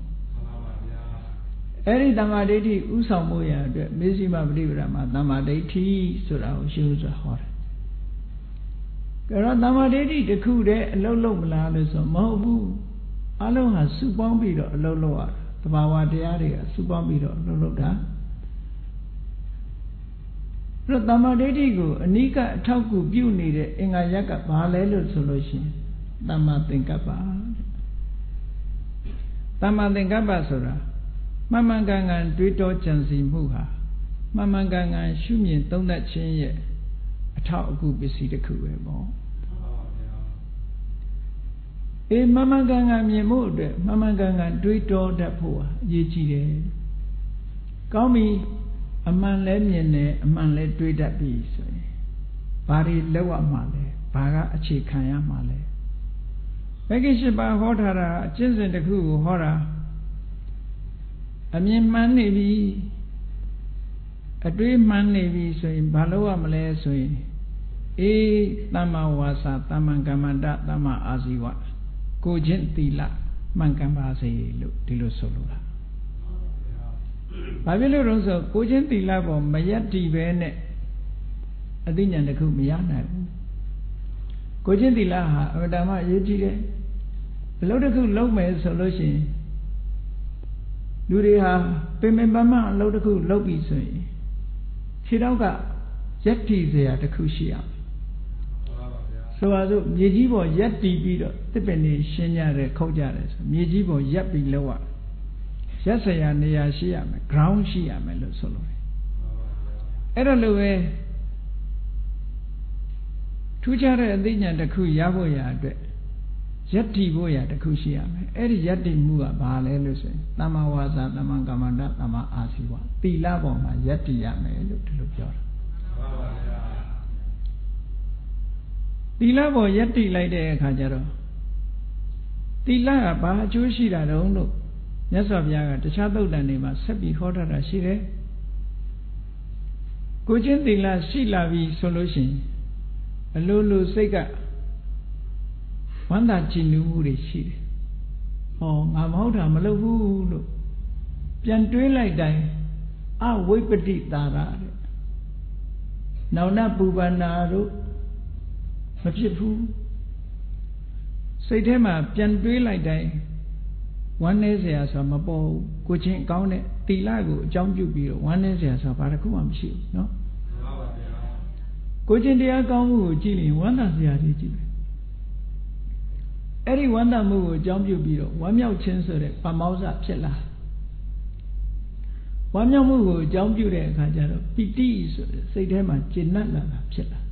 အဲ့ဒီသမ္မာဒိဋ္ဌိဥဆောင်မှုရအတွက်မစ္စည်းမပฏิပဒါမှာသမ္မာဒိဋ္ဌိဆိုတာကိုရှင်းဥစွာဟောတယ်ဒါတော့သမ္မာဒိဋ္ဌိတစ်ခုတည်းအလုံးလုံးမလားလို့ဆိုမဟုတ်ဘူးအလုံးဟာစုပေါင်းပြီးတော့အလုံးလုံးရတာသဘာဝတရားတွေကစုပေါင်းပြီးတော့အလုံးလုံးတာအဲ့တော့သမ္မာဒိဋ္ဌိကိုအနိကအထောက်အကူပြုနေတဲ့အင်္ဂါရက်ကဘာလဲလို့ဆိုလို့ရှိရင်သမ္မာသင်္ကပ္ပသမ္မာသင်္ကပ္ပဆိုတာမှန်မှန်ကန်ကန်တွေးတောကြံစည်မှုဟာမှန်မှန်ကန်ကန်ရှုမြင်သုံးသပ်ခြင်းရဲ့အထောက်အကူပစ္စည်းတစ်ခုပဲပေါ့အေးမှန်မှန်ကန်ကန်မြင်မှုအတွက်မှန်မှန်ကန်ကန်တွေးတောတတ်ဖို့ဟာအရေးကြီးတယ်ကောင်းပြီအမှန်လဲမြင်တယ်အမှန်လဲတွေးတတ်ပြီဆိုရင်ဘာတွေလောက်ရမှာလဲဘာကအခြေခံရမှာလဲမဂ္ဂင်၈ပါးဟောထားတာအကျင့်စဉ်တစ်ခုကိုဟောတာအမြင်မှန်နေပြီအတွေးမှန်နေပြီဆိုရင်ဘာလို့ရမလဲဆိုရင်အေးသမ္မာဝါစာသမ္မာကမ္မန္တသမ္မာအာဇီဝကိုချင်းသီလမှန်ကန်ပါစေလို့ဒီလိုဆိုလိုတာဘာဖြစ်လို့တော့ဆိုကိုချင်းသီလပေါ်မယက်တည်ပဲနဲ့အသိဉာဏ်တစ်ခုမရနိုင်ဘူးကိုချင်းသီလဟာအမှန်တမ်းအရေးကြီးတယ်ဘလို့တစ်ခုလုံးမယ်ဆိုလို့ရှိရင်လူတွေဟာပင်ပင်ပန်းပန်းအလုပ်တစ်ခုလုပ်ပြီဆိုရင်ခြေထောက်ကရက်တည်เสียတစ်ခုရှိရမယ်ဆိုပါစို့မြေကြီးပေါ်ရက်တည်ပြီးတော့တစ်ပင်နေရှင်းကြတယ်ခုတ်ကြတယ်ဆိုမြေကြီးပေါ်ရက်ပြီးလောက်ရရက်เสียနေရာရှိရမယ် ground ရှိရမယ်လို့ဆိုလို့တယ်အဲ့ဒါလိုပဲထူးခြားတဲ့အသိဉာဏ်တစ်ခုရဖို့ရအတွက်ယက်တည်ဖို့ရတစ်ခုရှိရမယ်အဲ့ဒီယက်တည်မှုကဘာလဲလို့ဆိုရင်သမ္မာဝါစာသမ္မာကမ္မန္တသမ္မာအာဇီဝသီလပေါ်မှာယက်တည်ရမယ်လို့ဒီလိုပြောတာသီလပေါ်ယက်တည်လိုက်တဲ့အခါကျတော့သီလကဘာအကျိုးရှိတာတုံးလို့မြတ်စွာဘုရားကတခြားသုတ်တန်တွေမှာဆက်ပြီးဟောထားတာရှိတယ်ကိုချင်းသီလရှိလာပြီဆိုလို့ရှိရင်အလိုလိုစိတ်ကဝမ်းသာကြည်နူးမှုတွေရှိတယ်။ဟောငါမဟုတ်တာမလုပ်ဘူးလို့ပြန်တွေးလိုက်တိုင်းအဝိပ္ပတိတာရတဲ့။နောင်နပူပန္နာတို့မဖြစ်ဘူး။စိတ်ထဲမှာပြန်တွေးလိုက်တိုင်းဝမ်းနည်းเสียဆိုမပေါ်ဘူး။ကိုချင်းကောင်းတဲ့သီလကိုအကြောင်းပြုပြီးတော့ဝမ်းနည်းเสียဆိုဘာတစ်ခုမှမရှိဘူးနော်။ကိုချင်းတရားကောင်းမှုကိုကြည့်ရင်ဝမ်းသာစရာကြီးကြည့်တယ်အဲ့ဒီဝမ်းသာမှုကိုအကြောင်းပြုပြီးတော့ဝမ်းမြောက်ခြင်းဆိုတဲ့ပမောဇ္ဇဖြစ်လာဝမ်းမြောက်မှုကိုအကြောင်းပြုတဲ့အခါကျတော့ပိတိဆိုတဲ့စိတ်ထဲမှာကျေနပ်လာတာဖြစ်လာ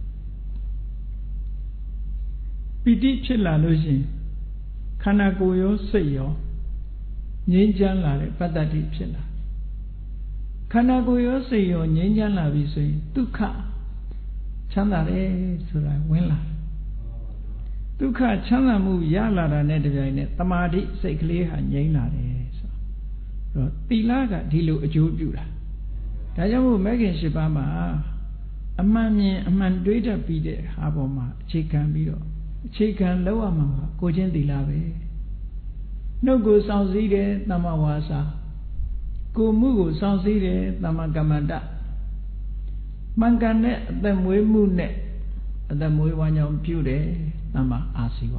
ပိတိဖြစ်လာလို့ရှိရင်ခန္ဓာကိုယ်ရောစိတ်ရောငြိမ်းချမ်းလာတဲ့ပတ္တတိဖြစ်လာခန္ဓာကိုယ်ရောစိတ်ရောငြိမ်းချမ်းလာပြီဆိုရင်ဒုက္ခချမ်းသာတယ်ဆိုတာဝင်လာဒုက္ခချမ်းသာမှုရလာတာနဲ့တပြိုင်နက်သမာဓိစိတ်ကလေးဟာငြိမ်းလာတယ်ဆိုတော့သီလကဒီလိုအကျိုးပြုတာဒါကြောင့်မို့မဂ္ဂင်၈ပါးမှာအမှန်မြင်အမှန်တွေးတတ်ပြီးတဲ့ဟာပေါ်မှာအခြေခံပြီးတော့အခြေခံလောက်ရမှာကိုချင်းသီလပဲနှုတ်ကိုစောင့်စည်းတယ်သမ္မာဝါစာကိုမှုကိုစောင့်စည်းတယ်သမ္မာကမ္မန္တမှန်ကန်တဲ့အသက်မွေးမှုနဲ့အသက်မွေးဝမ်းကြောင်းပြုတယ်သမ္မာအာဇီဝ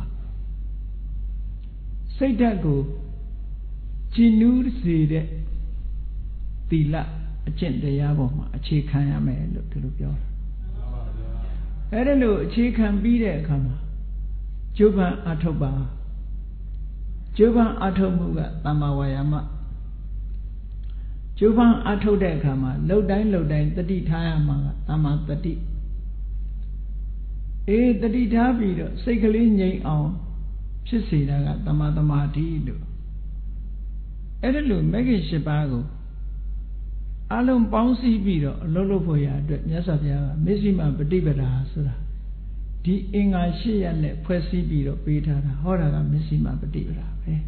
စိတ်ဓာတ်ကိုကြည်နူးစေတဲ့သီလအကျင့်တရားပေါ်မှာအခြေခံရမယ်လို့ဒီလိုပြောတာအဲ့ဒါလို့အခြေခံပြီးတဲ့အခါမှာကျုပ်ပံအထုတ်ပါကျုပ်ပံအထုတ်မှုကသမ္မာဝါယာမကျုပ်ပံအထုတ်တဲ့အခါမှာလှုပ်တိုင်းလှုပ်တိုင်းတတိထားရမှာကသမ္မာတတိအေးတတိထားပြီးတော့စိတ်ကလေးငြိမ်အောင်ဖြစ်စေတာကသမ္မာသမာဓိလို့အဲ့ဒါလို့မဂ္ဂင်၈ပါးကိုအလုံးပေါင်းစည်းပြီးတော့အလုံးလို့ဖို့ရအတွက်မြတ်စွာဘုရားကမဇ္ဈိမပฏิပဒါဆိုတာဒီအင်္ဂါ၈ရပ်နဲ့ဖွဲ့စည်းပြီးတော့ပေးထားတာဟောတာကမဇ္ဈိမပฏิပဒါပဲ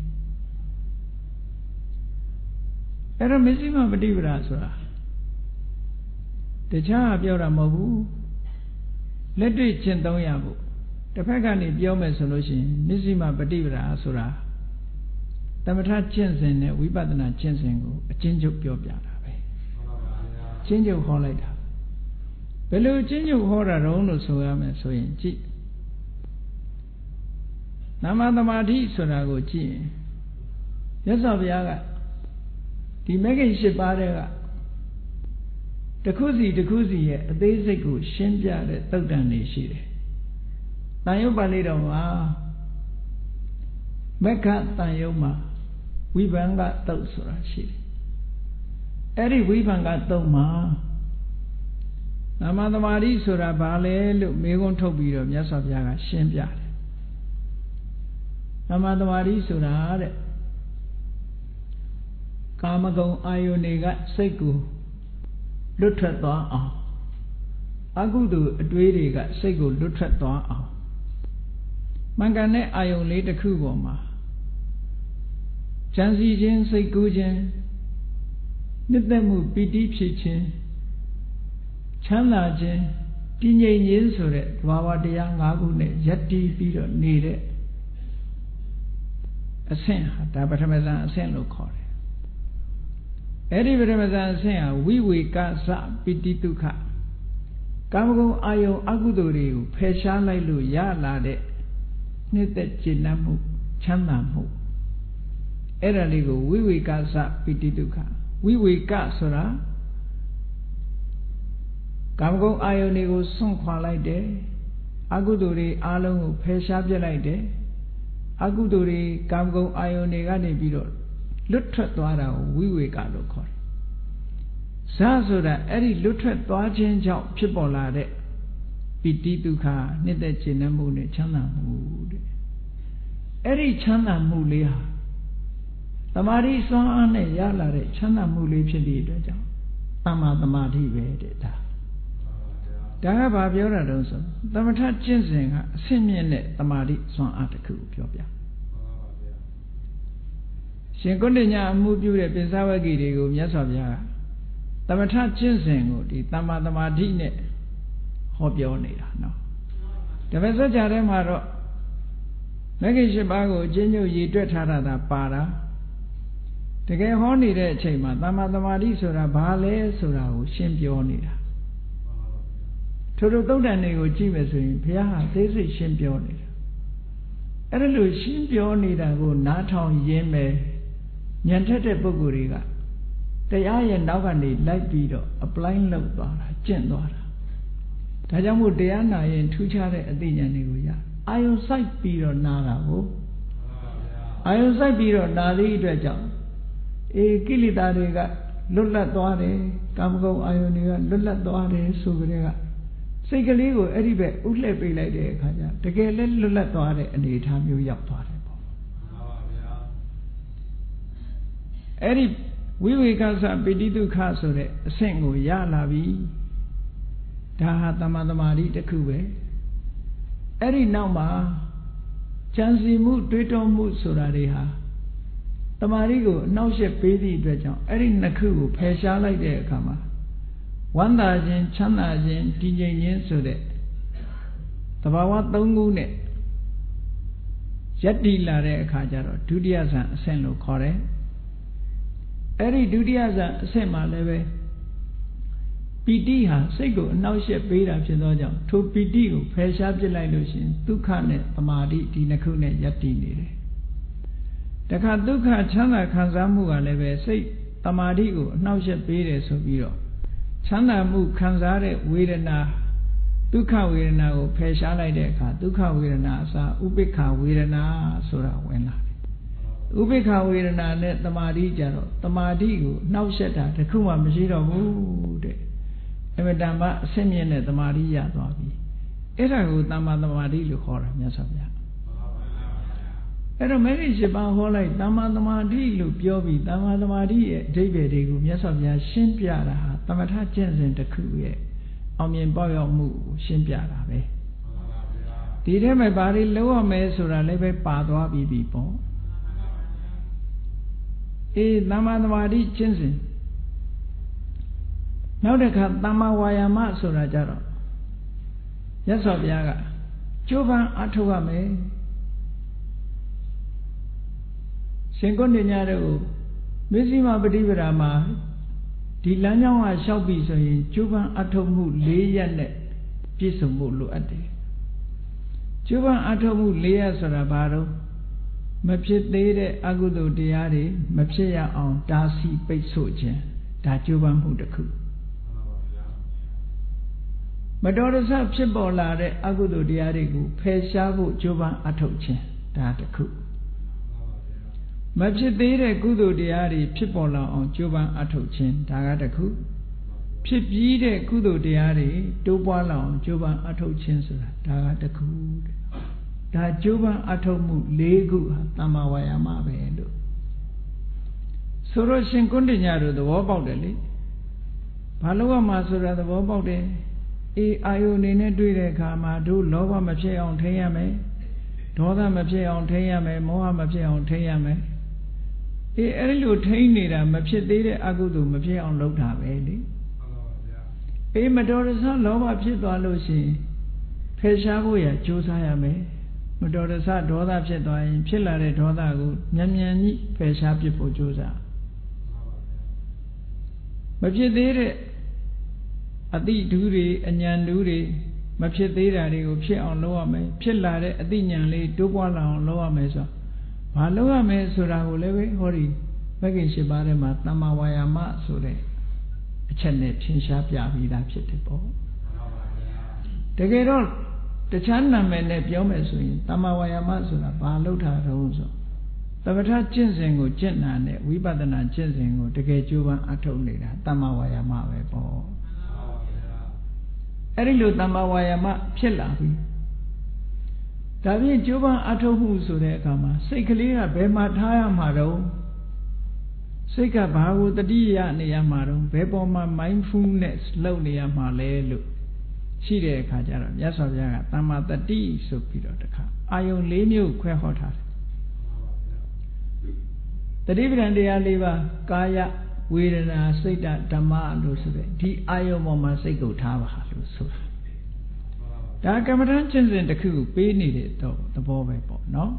အဲ့တော့မဇ္ဈိမပฏิပဒါဆိုတာတခြားပြောတာမဟုတ်ဘူးလက်တွေ့ကျင့်သုံးရဖို့တစ်ဖက်ကနေပြောမယ်ဆိုလို့ရှိရင်မဇ္ဈိမပฏิပဒါဆိုတာသမထကျင့်စဉ်နဲ့ဝိပဿနာကျင့်စဉ်ကိုအကျဉ်းချုပ်ပြောပြတာပဲကျဉ်းချုပ်ဟောလိုက်တာဘယ်လိုကျဉ်းချုပ်ဟောတာတုံးလို့ဆိုရမယ်ဆိုရင်ကြည့်နာမသမာဓိဆိုတာကိုကြည့်ရင်မြတ်စွာဘုရားကဒီမဂ္ဂင်၈ပါးတဲ့ကတစ်ခုစီတစ်ခုစီရဲ့အသေးစိတ်ကိုရှင်းပြတဲ့သုတ်တန်တွေရှိတယ်။တန်ရုပ်ပါဠိတော်မှာမက္ခတန်ရုပ်မှာဝိဘံကသုတ်ဆိုတာရှိတယ်။အဲ့ဒီဝိဘံကသုတ်မှာနာမသမာဓိဆိုတာဘာလဲလို့မေးခွန်းထုတ်ပြီးတော့မြတ်စွာဘုရားကရှင်းပြတယ်။နာမသမာဓိဆိုတာတဲ့ကာမဂုဏ်အာယုန်တွေကစိတ်ကိုလွတ်ထွက်သွားအောင်အကုသိုလ်အတွေးတွေကစိတ်ကိုလွတ်ထွက်သွားအောင်မှန်ကန်တဲ့အာယုံလေးတစ်ခုပေါ်မှာကြံစည်ခြင်းစိတ်ကူးခြင်းနှစ်သက်မှုပီတိဖြစ်ခြင်းချမ်းသာခြင်းတည်ငြိမ်ခြင်းဆိုတဲ့သဘာဝတရား၅ခုနဲ့ယက်တည်ပြီးတော့နေတဲ့အဆင့်ဟာဒါပထမဇန်အဆင့်လို့ခေါ်တယ်အဲ့ဒီပထမဇန်အဆင့်ဟာဝိဝေကစပိတိဒုက္ခကာမဂုဏ်အာယုံအကုသိုလ်တွေကိုဖယ်ရှားလိုက်လို့ရလာတဲ့နှစ်သက်ကျေနပ်မှုချမ်းသာမှုအဲ့ဒါလေးကိုဝိဝေကစပိတိဒုက္ခဝိဝေကဆိုတာကာမဂုဏ်အာယုန်တွေကိုစွန့်ခွာလိုက်တယ်အကုသိုလ်တွေအလုံးကိုဖယ်ရှားပြစ်လိုက်တယ်အကုသိုလ်တွေကာမဂုဏ်အာယုန်တွေကနေပြီးတော့လွတ်ထွက်သွားတာကိုဝိဝေကလို့ခေါ်တယ်ဇဆိုတာအဲ့ဒီလွတ်ထွက်သွားခြင်းကြောင့်ဖြစ်ပေါ်လာတဲ့ပိဋိဒုက္ခနှစ်သက်ကျေနပ်မှုနဲ့ချမ်းသာမှုတဲ့အဲ့ဒီချမ်းသာမှုလေးဟာသမာဓိစွမ်းအားနဲ့ရလာတဲ့ချမ်းသာမှုလေးဖြစ်တဲ့အတွက်ကြောင့်သမ္မာသမာဓိပဲတဲ့ဒါဒါကဘာပြောတာတုံးဆိုသမထကျင့်စဉ်ကအဆင့်မြင့်တဲ့သမာဓိစွမ်းအားတစ်ခုပြောပြရှင်ကုဋ္ဌညာအမှုပြုတဲ့ပိဿဝဂီတွေကိုမြတ်စွာဘုရားကသမထကျင့်စဉ်ကိုဒီသမ္မာသမာဓိနဲ့ဟောပြောနေတာနော်တပည့်စကြာထဲမှာတော့မဂ္ဂင်၈ပါးကိုအကျဉ်းချုပ်ရည်တွက်ထားတာပါတာတကယ်ဟောနေတဲ့အချိန်မှာသမ္မာသမာဓိဆိုတာဘာလဲဆိုတာကိုရှင်းပြောနေတာထို့ထို့သုတ်တန်တွေကိုကြည့်မယ်ဆိုရင်ဘုရားဟာသိစိတ်ရှင်းပြောနေတာအဲ့ဒါလို့ရှင်းပြောနေတာကိုနားထောင်ရင်းပဲဉာဏ်ထက်တဲ့ပုဂ္ဂိုလ်တွေကတရားရဲ့နောက်ကနေလိုက်ပြီးတော့ apply လုပ်သွားတာကျင့်သွားတာဒါကြောင့်မို့တရားနာရင်ထူးခြားတဲ့အသိဉာဏ်တွေကိုရအာယုံစိုက်ပြီးတော့နာတာကိုအာယုံစိုက်ပြီးတော့နာသည့်အတွက်ကြောင့်အေကိလေသာတွေကလွတ်လပ်သွားတယ်ကာမဂုဏ်အာယုန်တွေကလွတ်လပ်သွားတယ်ဆိုကြတဲ့ကစိတ်ကလေးကိုအဲ့ဒီဘက်ဥလှည့်ပေးလိုက်တဲ့အခါကျတကယ်လည်းလွတ်လပ်သွားတဲ့အနေအထားမျိုးရောက်သွားတယ်ပေါ့မှန်ပါဗျာအဲ့ဒီဝိဝေကသပိဋိဒုက္ခဆိုတဲ့အဆင့်ကိုရလာပြီဒါဟာသမ္မာသမာဓိတစ်ခုပဲအဲ့ဒီနောက်မှာဉာဏ်စီမှုတွေးတောမှုဆိုတာတွေဟာတမာရီကိုအနှောက်အယှက်ပေးသည့်အတွက်ကြောင့်အဲ့ဒီနှစ်ခုကိုဖယ်ရှားလိုက်တဲ့အခါမှာဝမ်းသာခြင်းချမ်းသာခြင်းတည်ငြိမ်ခြင်းဆိုတဲ့သဘာဝသုံးခုနဲ့ယက်တည်လာတဲ့အခါကျတော့ဒုတိယဇန်အဆင့်လို့ခေါ်တယ်အဲ့ဒီဒုတိယဇန်အဆင့်မှာလည်းပဲပီတိဟာစိတ်ကိုအနှောက်အယှက်ပေးတာဖြစ်သောကြောင့်ထိုပီတိကိုဖယ်ရှားပစ်လိုက်လို့ရှိရင်ဒုက္ခနဲ့သမာဓိဒီနှစ်ခုနဲ့ယက်တည်နေတယ်တခါဒုက္ခချမ်းသာခံစားမှုကလည်းပဲစိတ်တမာတိကိုအနှောက်အယှက်ပေးတယ်ဆိုပြီးတော့ချမ်းသာမှုခံစားတဲ့ဝေဒနာဒုက္ခဝေဒနာကိုဖယ်ရှားလိုက်တဲ့အခါဒုက္ခဝေဒနာအစားဥပိ္ပခဝေဒနာဆိုတာဝင်လာတယ်ဥပိ္ပခဝေဒနာနဲ့တမာတိကြတော့တမာတိကိုနှောက်ယှက်တာတခုမှမရှိတော့ဘူးတဲ့အမတန်မှအဆင့်မြင့်တဲ့တမာတိရသွားပြီအဲ့ဒါကိုသမ္မာသမာဓိလို့ခေါ်တာမြတ်စွာဘုရားအဲ့တော့မဂ္ဂင်၈ပါးဟောလိုက်သမ္မာသမာဓိလို့ပြောပြီးသမ္မာသမာဓိရဲ့အဓိပ္ပာယ်တွေကိုမြတ်စွာဘုရားရှင်းပြတာဟာသမထကျင့်စဉ်တစ်ခုရဲ့အောင်မြင်ပေါက်ရောက်မှုကိုရှင်းပြတာပဲဒီထဲမှာဘာတွေလုံးဝမဲဆိုတာလည်းပဲပါသွားပြီးပြီပေါ့အေးသမ္မာသမာဓိကျင့်စဉ်နောက်တစ်ခါသမ္မာဝါယာမဆိုတာကြတော့မြတ်စွာဘုရားကကြိုးပမ်းအထောက်ရမယ်ရှင်ကုဋ္ဌညာတို့မစ္စည်းမပฏิပဒါမှာဒီလမ်းကြောင်းကလျှောက်ပြီဆိုရင်ကျိုးပန်းအထောက်မှု၄ရပ်နဲ့ပြည့်စုံဖို့လိုအပ်တယ်ကျိုးပန်းအထောက်မှု၄ရပ်ဆိုတာဘာလို့မဖြစ်သေးတဲ့အကုသိုလ်တရားတွေမဖြစ်ရအောင်တားဆီးပိတ်ဆို့ခြင်းဒါကျိုးပန်းမှုတစ်ခုမတော်တဆဖြစ်ပေါ်လာတဲ့အကုသိုလ်တရားတွေကိုဖယ်ရှားဖို့ကျိုးပန်းအထောက်ခြင်းဒါတစ်ခုမဖြစ်သေးတဲ့ကုသိုလ်တရားတွေဖြစ်ပေါ်လာအောင်ကြိုးပမ်းအထောက်ခြင်းဒါကတခုဖြစ်ပြီးတဲ့ကုသိုလ်တရားတွေတိုးပွားလာအောင်ကြိုးပမ်းအထောက်ခြင်းဆိုတာဒါကတခုဒါကြိုးပမ်းအထောက်မှု၄ခုဟာသမ္မာဝါယာမပဲလို့ဆိုတော့ရှင်ကုဋ္ဌညာတို့သဘောပေါက်တယ်လေဘာလို့ကမှဆိုတာသဘောပေါက်တယ်အေးအာယုန်နေနဲ့တွေ့တဲ့အခါမှာတို့လောဘမဖြစ်အောင်ထိန်းရမယ်ဒေါသမဖြစ်အောင်ထိန်းရမယ်မောဟမဖြစ်အောင်ထိန်းရမယ်အေးအဲ့လိုထိန်းနေတာမဖြစ်သေးတဲ့အကုသိုလ်မဖြစ်အောင်လုပ်တာပဲလေအေးမတော်တဆလောဘဖြစ်သွားလို့ရှိရင်ဖယ်ရှားဖို့ရကြိုးစားရမယ်မတော်တဆဒေါသဖြစ်သွားရင်ဖြစ်လာတဲ့ဒေါသကိုမြန်မြန်ကြီးဖယ်ရှားပစ်ဖို့ကြိုးစားမဖြစ်သေးတဲ့အတိဓုတွေအဉာဏ်ဓုတွေမဖြစ်သေးတာတွေကိုဖြစ်အောင်လုပ်ရမယ်ဖြစ်လာတဲ့အတိဉာဏ်လေးတိုးပွားလာအောင်လုပ်ရမယ်ဆိုဘာလုပ်ရမယ်ဆိုတာကိုလည်းပဲဟောဒီမဂ္ဂင်၈ပါးထဲမှာသမ္မာဝါယာမဆိုတဲ့အချက်နဲ့ထင်ရှားပြပြီးသားဖြစ်တယ်ပေါ့တကယ်တော့တခြားနာမည်နဲ့ပြောမယ်ဆိုရင်သမ္မာဝါယာမဆိုတာဘာလုပ်တာတုံးဆိုသမထကျင့်စဉ်ကိုကျင့်တာနဲ့ဝိပဿနာကျင့်စဉ်ကိုတကယ်ကြိုးပမ်းအထောက်နေတာသမ္မာဝါယာမပဲပေါ့အဲ့ဒီလိုသမ္မာဝါယာမဖြစ်လာပြီဒါဖြင့်ကြိုးပမ်းအထောက်မှုဆိုတဲ့အခါမှာစိတ်ကလေးကဘယ်မှာထားရမှာတော့စိတ်ကဘာကိုတတိယနေရမှာတော့ဘယ်ပေါ်မှာ mindfulness လုပ်နေရမှာလဲလို့ရှိတဲ့အခါကျတော့မြတ်စွာဘုရားကသမ္မာတတိဆိုပြီးတော့တခါအာယုံ၄မျိုးခွဲဟောထားတယ်တတိပဒံတရား၄ပါးကာယဝေဒနာစိတ်ဓမ္မလို့ဆိုတဲ့ဒီအာယုံပေါ်မှာစိတ်ကိုထားပါလို့ဆိုတာဒါကမ္မဋ္ဌာန်းကျင့်စဉ်တစ်ခုကိုပေးနေတဲ့တော့သဘောပဲပေါ့နော်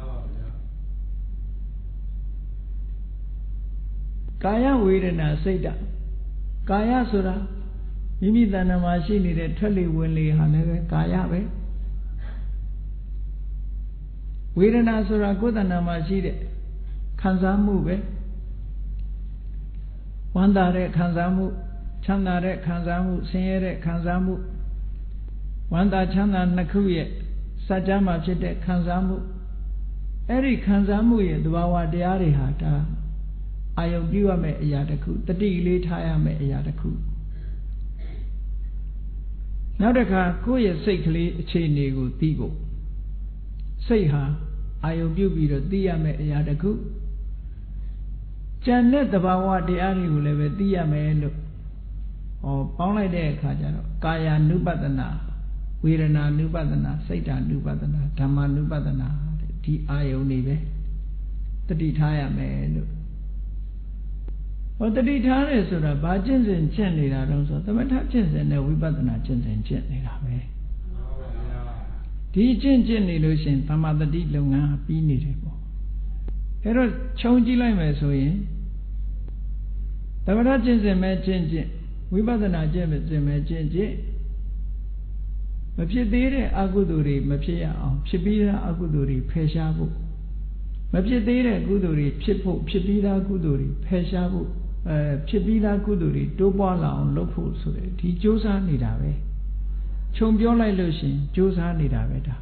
ကာယဝေဒနာစိတ်ဓကာယဆိုတာမိမိတဏ္ဍာမှာရှိနေတဲ့ထွက်လေဝင်လေဟာလည်းပဲကာယပဲဝေဒနာဆိုတာကိုယ်တဏ္ဍာမှာရှိတဲ့ခံစားမှုပဲဝမ်းသာတဲ့ခံစားမှုချမ်းသာတဲ့ခံစားမှုဆင်းရဲတဲ့ခံစားမှုဝမ်းသာချမ်းသာနှစ်ခုရဲ့စัจ जा မှာဖြစ်တဲ့ခံစားမှုအဲ့ဒီခံစားမှုရဲ့သဘာဝတရားတွေဟာဒါအာယုံပြုရမယ့်အရာတစ်ခုတတိလေးထားရမယ့်အရာတစ်ခုနောက်တစ်ခါကိုယ့်ရဲ့စိတ်ကလေးအခြေအနေကိုသိဖို့စိတ်ဟာအာယုံပြုပြီးတော့သိရမယ့်အရာတစ်ခုကျန်တဲ့သဘာဝတရားတွေကိုလည်းပဲသိရမယ်လို့ဟောပေါင်းလိုက်တဲ့အခါကျတော့ကာယ ानु ပတနာဝေဒနာ ानु ပတနာစိတ်ဓာ ानु ပတနာဓမ္မ ानु ပတနာဒီအာယုန်တွေပဲတတိထားရမယ်လို့ဟောတတိထားတယ်ဆိုတာဘာကျင့်စဉ်ကျင့်နေတာတုံးဆိုသမထကျင့်စဉ်နဲ့ဝိပဿနာကျင့်စဉ်ကျင့်နေတာပဲဒီကျင့်ကျင့်နေလို့ရှိရင်သမာဓိလုပ်ငန်းပြီးနေတယ်ပေါ့အဲ့တော့ခြုံကြည့်လိုက်မယ်ဆိုရင်သမထကျင့်စဉ်မဲ့ကျင့်ကျင့်ဝိပဿနာကျင့်စဉ်မဲ့ကျင့်ကျင့်မဖြစ်သေးတဲ့အကုသိုလ်တွေမဖြစ်ရအောင်ဖြစ်ပြီးသားအကုသိုလ်တွေဖယ်ရှားဖို့မဖြစ်သေးတဲ့ကုသိုလ်တွေဖြစ်ဖို့ဖြစ်ပြီးသားကုသိုလ်တွေဖယ်ရှားဖို့အဲဖြစ်ပြီးသားကုသိုလ်တွေတိုးပွားလာအောင်လုပ်ဖို့ဆိုတဲ့ဒီကြိုးစားနေတာပဲခြုံပြောလိုက်လို့ရှင်ကြိုးစားနေတာပဲဒါ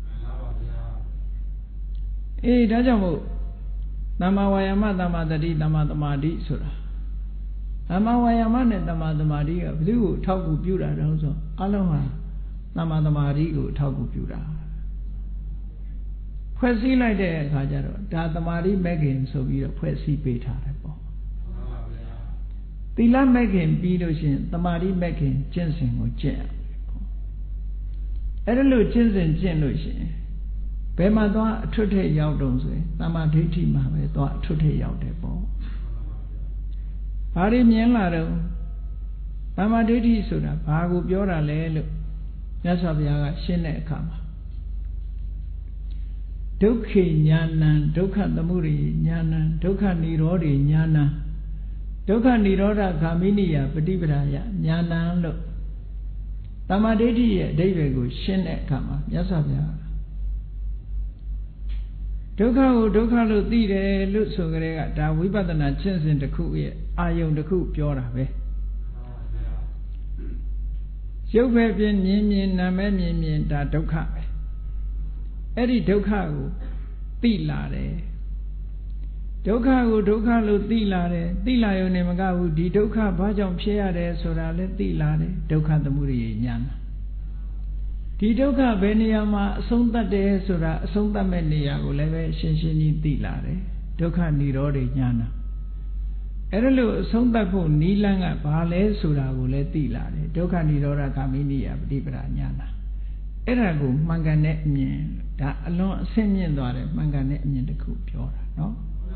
အေးဒါကြောင့်မို့သမ္မာဝါယာမသမ္မာတတိသမ္မာသမာဓိဆိုတာသမ္မာဝါယာမနဲ့သမ္မာသမာဓိကဘယ်သူ့ကိုထောက်ကူပြုတာတုံးဆိုအလုံးဟာသမ္မာသမာဓိကိုထောက်ကူပြုတာဖွဲ့စည်းလိုက်တဲ့အခါကျတော့ဒါသမာဓိမဲ့ခင်ဆိုပြီးတော့ဖွဲ့စည်းပေးထားတယ်ပေါ့သီလမဲ့ခင်ပြီးလို့ရှိရင်သမာဓိမဲ့ခင်ကျင့်စဉ်ကိုကျင့်ရမယ်ပေါ့အဲ့ဒါလို့ကျင့်စဉ်ကျင့်လို့ရှိရင်ဘယ်မှာသွားအထွတ်ထိပ်ရောက်တုံးဆိုရင်သမာဓိဋ္ဌိမှာပဲသွားအထွတ်ထိပ်ရောက်တယ်ပေါ့ဘာတွေမြင်လာတော့သမာဓိဋ္ဌိဆိုတာဘာကိုပြောတာလဲလို့မြတ်စွာဘုရားကရှင်းတဲ့အခါမှာဒုက္ခိညာဏံဒုက္ခသမုဒိညာဏံဒုက္ခនិရောဓိညာဏံဒုက္ခនិရောဓဂ ामि နိယပฏิပဒါယညာဏံလို့သမာဓိဋ္ဌိရဲ့အဓိပ္ပာယ်ကိုရှင်းတဲ့အခါမှာမြတ်စွာဘုရားဒုက္ခကိုဒုက္ခလို့သိတယ်လို့ဆိုကြတဲ့ကဒါဝိပဿနာကျင့်စဉ်တစ်ခုရဲ့အာယုံတစ်ခုပြောတာပဲရုပ်ပဲပြင်းမြင်မြင်နာမဲမြင်မြင်ဒါဒုက္ခပဲအဲ့ဒီဒုက္ခကိုသိလာတယ်ဒုက္ခကိုဒုက္ခလို့သိလာတယ်သိလာရုံနဲ့မကဘူးဒီဒုက္ခဘာကြောင့်ဖြစ်ရတယ်ဆိုတာလည်းသိလာတယ်ဒုက္ခသမုဒယဉာဏ်ဒီဒုက္ခဘယ်နေရာမှာအဆုံးသတ်တယ်ဆိုတာအဆုံးသတ်မဲ့နေရာကိုလည်းပဲရှင်းရှင်းကြီးသိလာတယ်ဒုက္ခនិရောဓဉာဏ်အဲ့ဒါလို့အဆုံးသတ်ဖို့နီးလန်းကဘာလဲဆိုတာကိုလည်းသိလာတယ်ဒုက္ခនិရောဓဂ မိနိယပฏิပဒါညာနာအဲ့ဒါကိုမှန်ကန်တဲ့အမြင်ဒါအလွန်အဆင့်မြင့်သွားတယ်မှန်ကန်တဲ့အမြင်တစ်ခုပြောတာနော်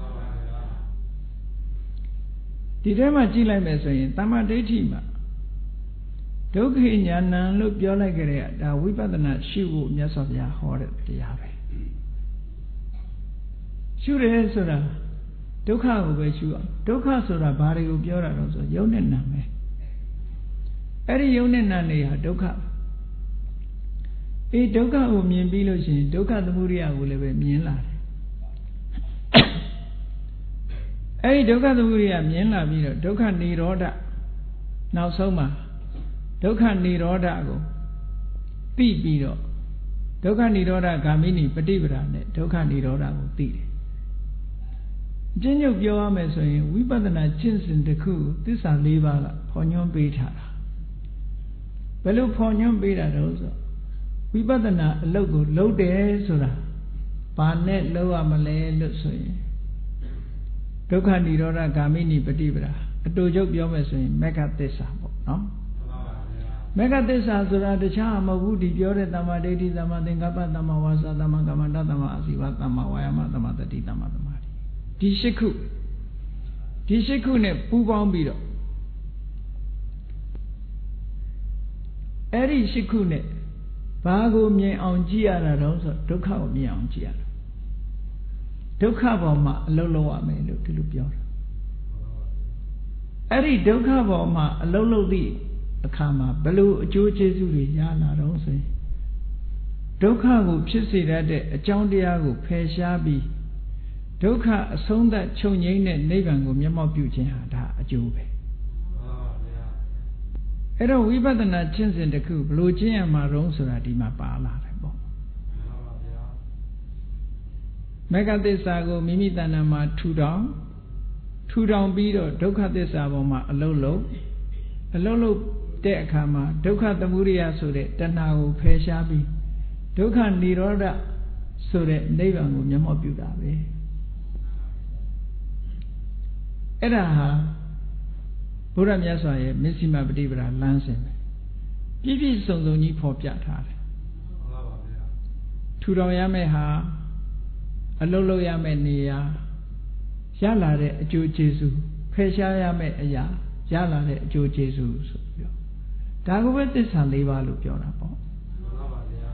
ဒီထဲမှာကြည့်လိုက်မယ်ဆိုရင်တမ္မာဒိဋ္ဌိမှာဒုက္ခိညာဏံလို့ပြောလိုက်ကြတဲ့ဒါဝိပဿနာရှုဖို့မြတ်စွာဘုရားဟောတဲ့တရားပဲရှုတယ်ဆိုတာဒုက္ခကိုပဲရှုအောင်ဒုက္ခဆိုတာဘာတွေကိုပြောတာတော့ဆိုယုံနဲ့နာပဲအဲ့ဒီယုံနဲ့နာနေဟာဒုက္ခအေးဒုက္ခကိုမြင်ပြီးလို့ရှိရင်ဒုက္ခသမုဒယကိုလည်းပဲမြင်လာတယ်အဲ့ဒီဒုက္ခသမုဒယမြင်လာပြီးတော့ဒုက္ခនិရောဓနောက်ဆုံးမှာဒုက္ခនិရောဓကိုသိပြီးတော့ဒုက္ခនិရောဓဂามိနိပฏิပဒါနဲ့ဒုက္ခនិရောဓကိုသိတယ်အကျဉ်းချုပ်ပြောရမယ်ဆိုရင်ဝိပဿနာကျင့်စဉ်တစ်ခုသစ္စာ၄ပါးကဖော်ညွှန်းပေးထားတာဘယ်လိုဖော်ညွှန်းပေးတာတော့ဆိုဝိပဿနာအလုပ်ကိုလုပ်တယ်ဆိုတာဘာနဲ့လုပ်ရမလဲလို့ဆိုရင်ဒုက္ခនិရောဓဂามိနိပฏิပဒါအတူချုပ်ပြောမယ်ဆိုရင်မေဃသစ္စာပေါ့နော်မေဃသစ္စာဆိုတာတခြားမဟုတ်ဘူးဒီပြောတဲ့သမ္မာဒိဋ္ဌိသမ္မာသင်္ကပ္ပသမ္မာဝါစာသမ္မာကမ္မန္တသမ္မာအာဇီဝသမ္မာဝါယာမသမ္မာတတိသမ္မာသမာဓိဒီရှစ်ခုဒီရှစ်ခုနဲ့ပူးပေါင်းပြီးတော့အဲ့ဒီရှစ်ခုနဲ့ဘာကိုမြင်အောင်ကြည့်ရတာတော့ဆိုဒုက္ခကိုမြင်အောင်ကြည့်ရတာဒုက္ခပေါ်မှာအလုံးလုံးရမယ်လို့ဒီလိုပြောတာအဲ့ဒီဒုက္ခပေါ်မှာအလုံးလုံးသည့်အခါမှာဘယ်လိုအကျိုးကျေးဇူးတွေရလာတော့ဆိုရင်ဒုက္ခကိုဖြစ်စေတတ်တဲ့အကြောင်းတရားကိုဖယ်ရှားပြီးဒုက္ခအဆုံးသတ်ချုပ်ငြိမ်းတဲ့နိဗ္ဗာန်ကိုမျက်မှောက်ပြုခြင်းဟာဒါအကျိုးပဲအဲ့တော့ဝိပဿနာကျင့်စဉ်တစ်ခုဘလို့ကျင့်ရမှာတုံးဆိုတာဒီမှာပါလာတယ်ပေါ့မေဃသစ္စာကိုမိမိတဏ္ဍာမှာထူထောင်ထူထောင်ပြီးတော့ဒုက္ခသစ္စာပေါ်မှာအလုံးလုံးအလုံးလုံးတဲ့အခါမှာဒုက္ခသမုဒယဆိုတဲ့တဏှာကိုဖယ်ရှားပြီးဒုက္ခនិရောဓဆိုတဲ့နိဗ္ဗာန်ကိုမျက်မှောက်ပြုတာပဲအဲ့ဒါဟာဘုရားမြတ်စွာရဲ့မဇ္ဈိမပฏิပဒါလမ်းစဉ်ပဲပြည့်ပြည့်စုံစုံကြီးဖော်ပြထားတယ်မှန်ပါပါဗျာထူထောင်ရမယ့်ဟာအလုံးလုံးရမယ့်နေရာရလာတဲ့အကျိုးကျေးဇူးဖယ်ရှားရမယ့်အရာရလာတဲ့အကျိုးကျေးဇူးဆိုပြီးတော့ဒါကိုပဲသစ္စာ၄ပါးလို့ပြောတာပေါ့မှန်ပါပါဗျာ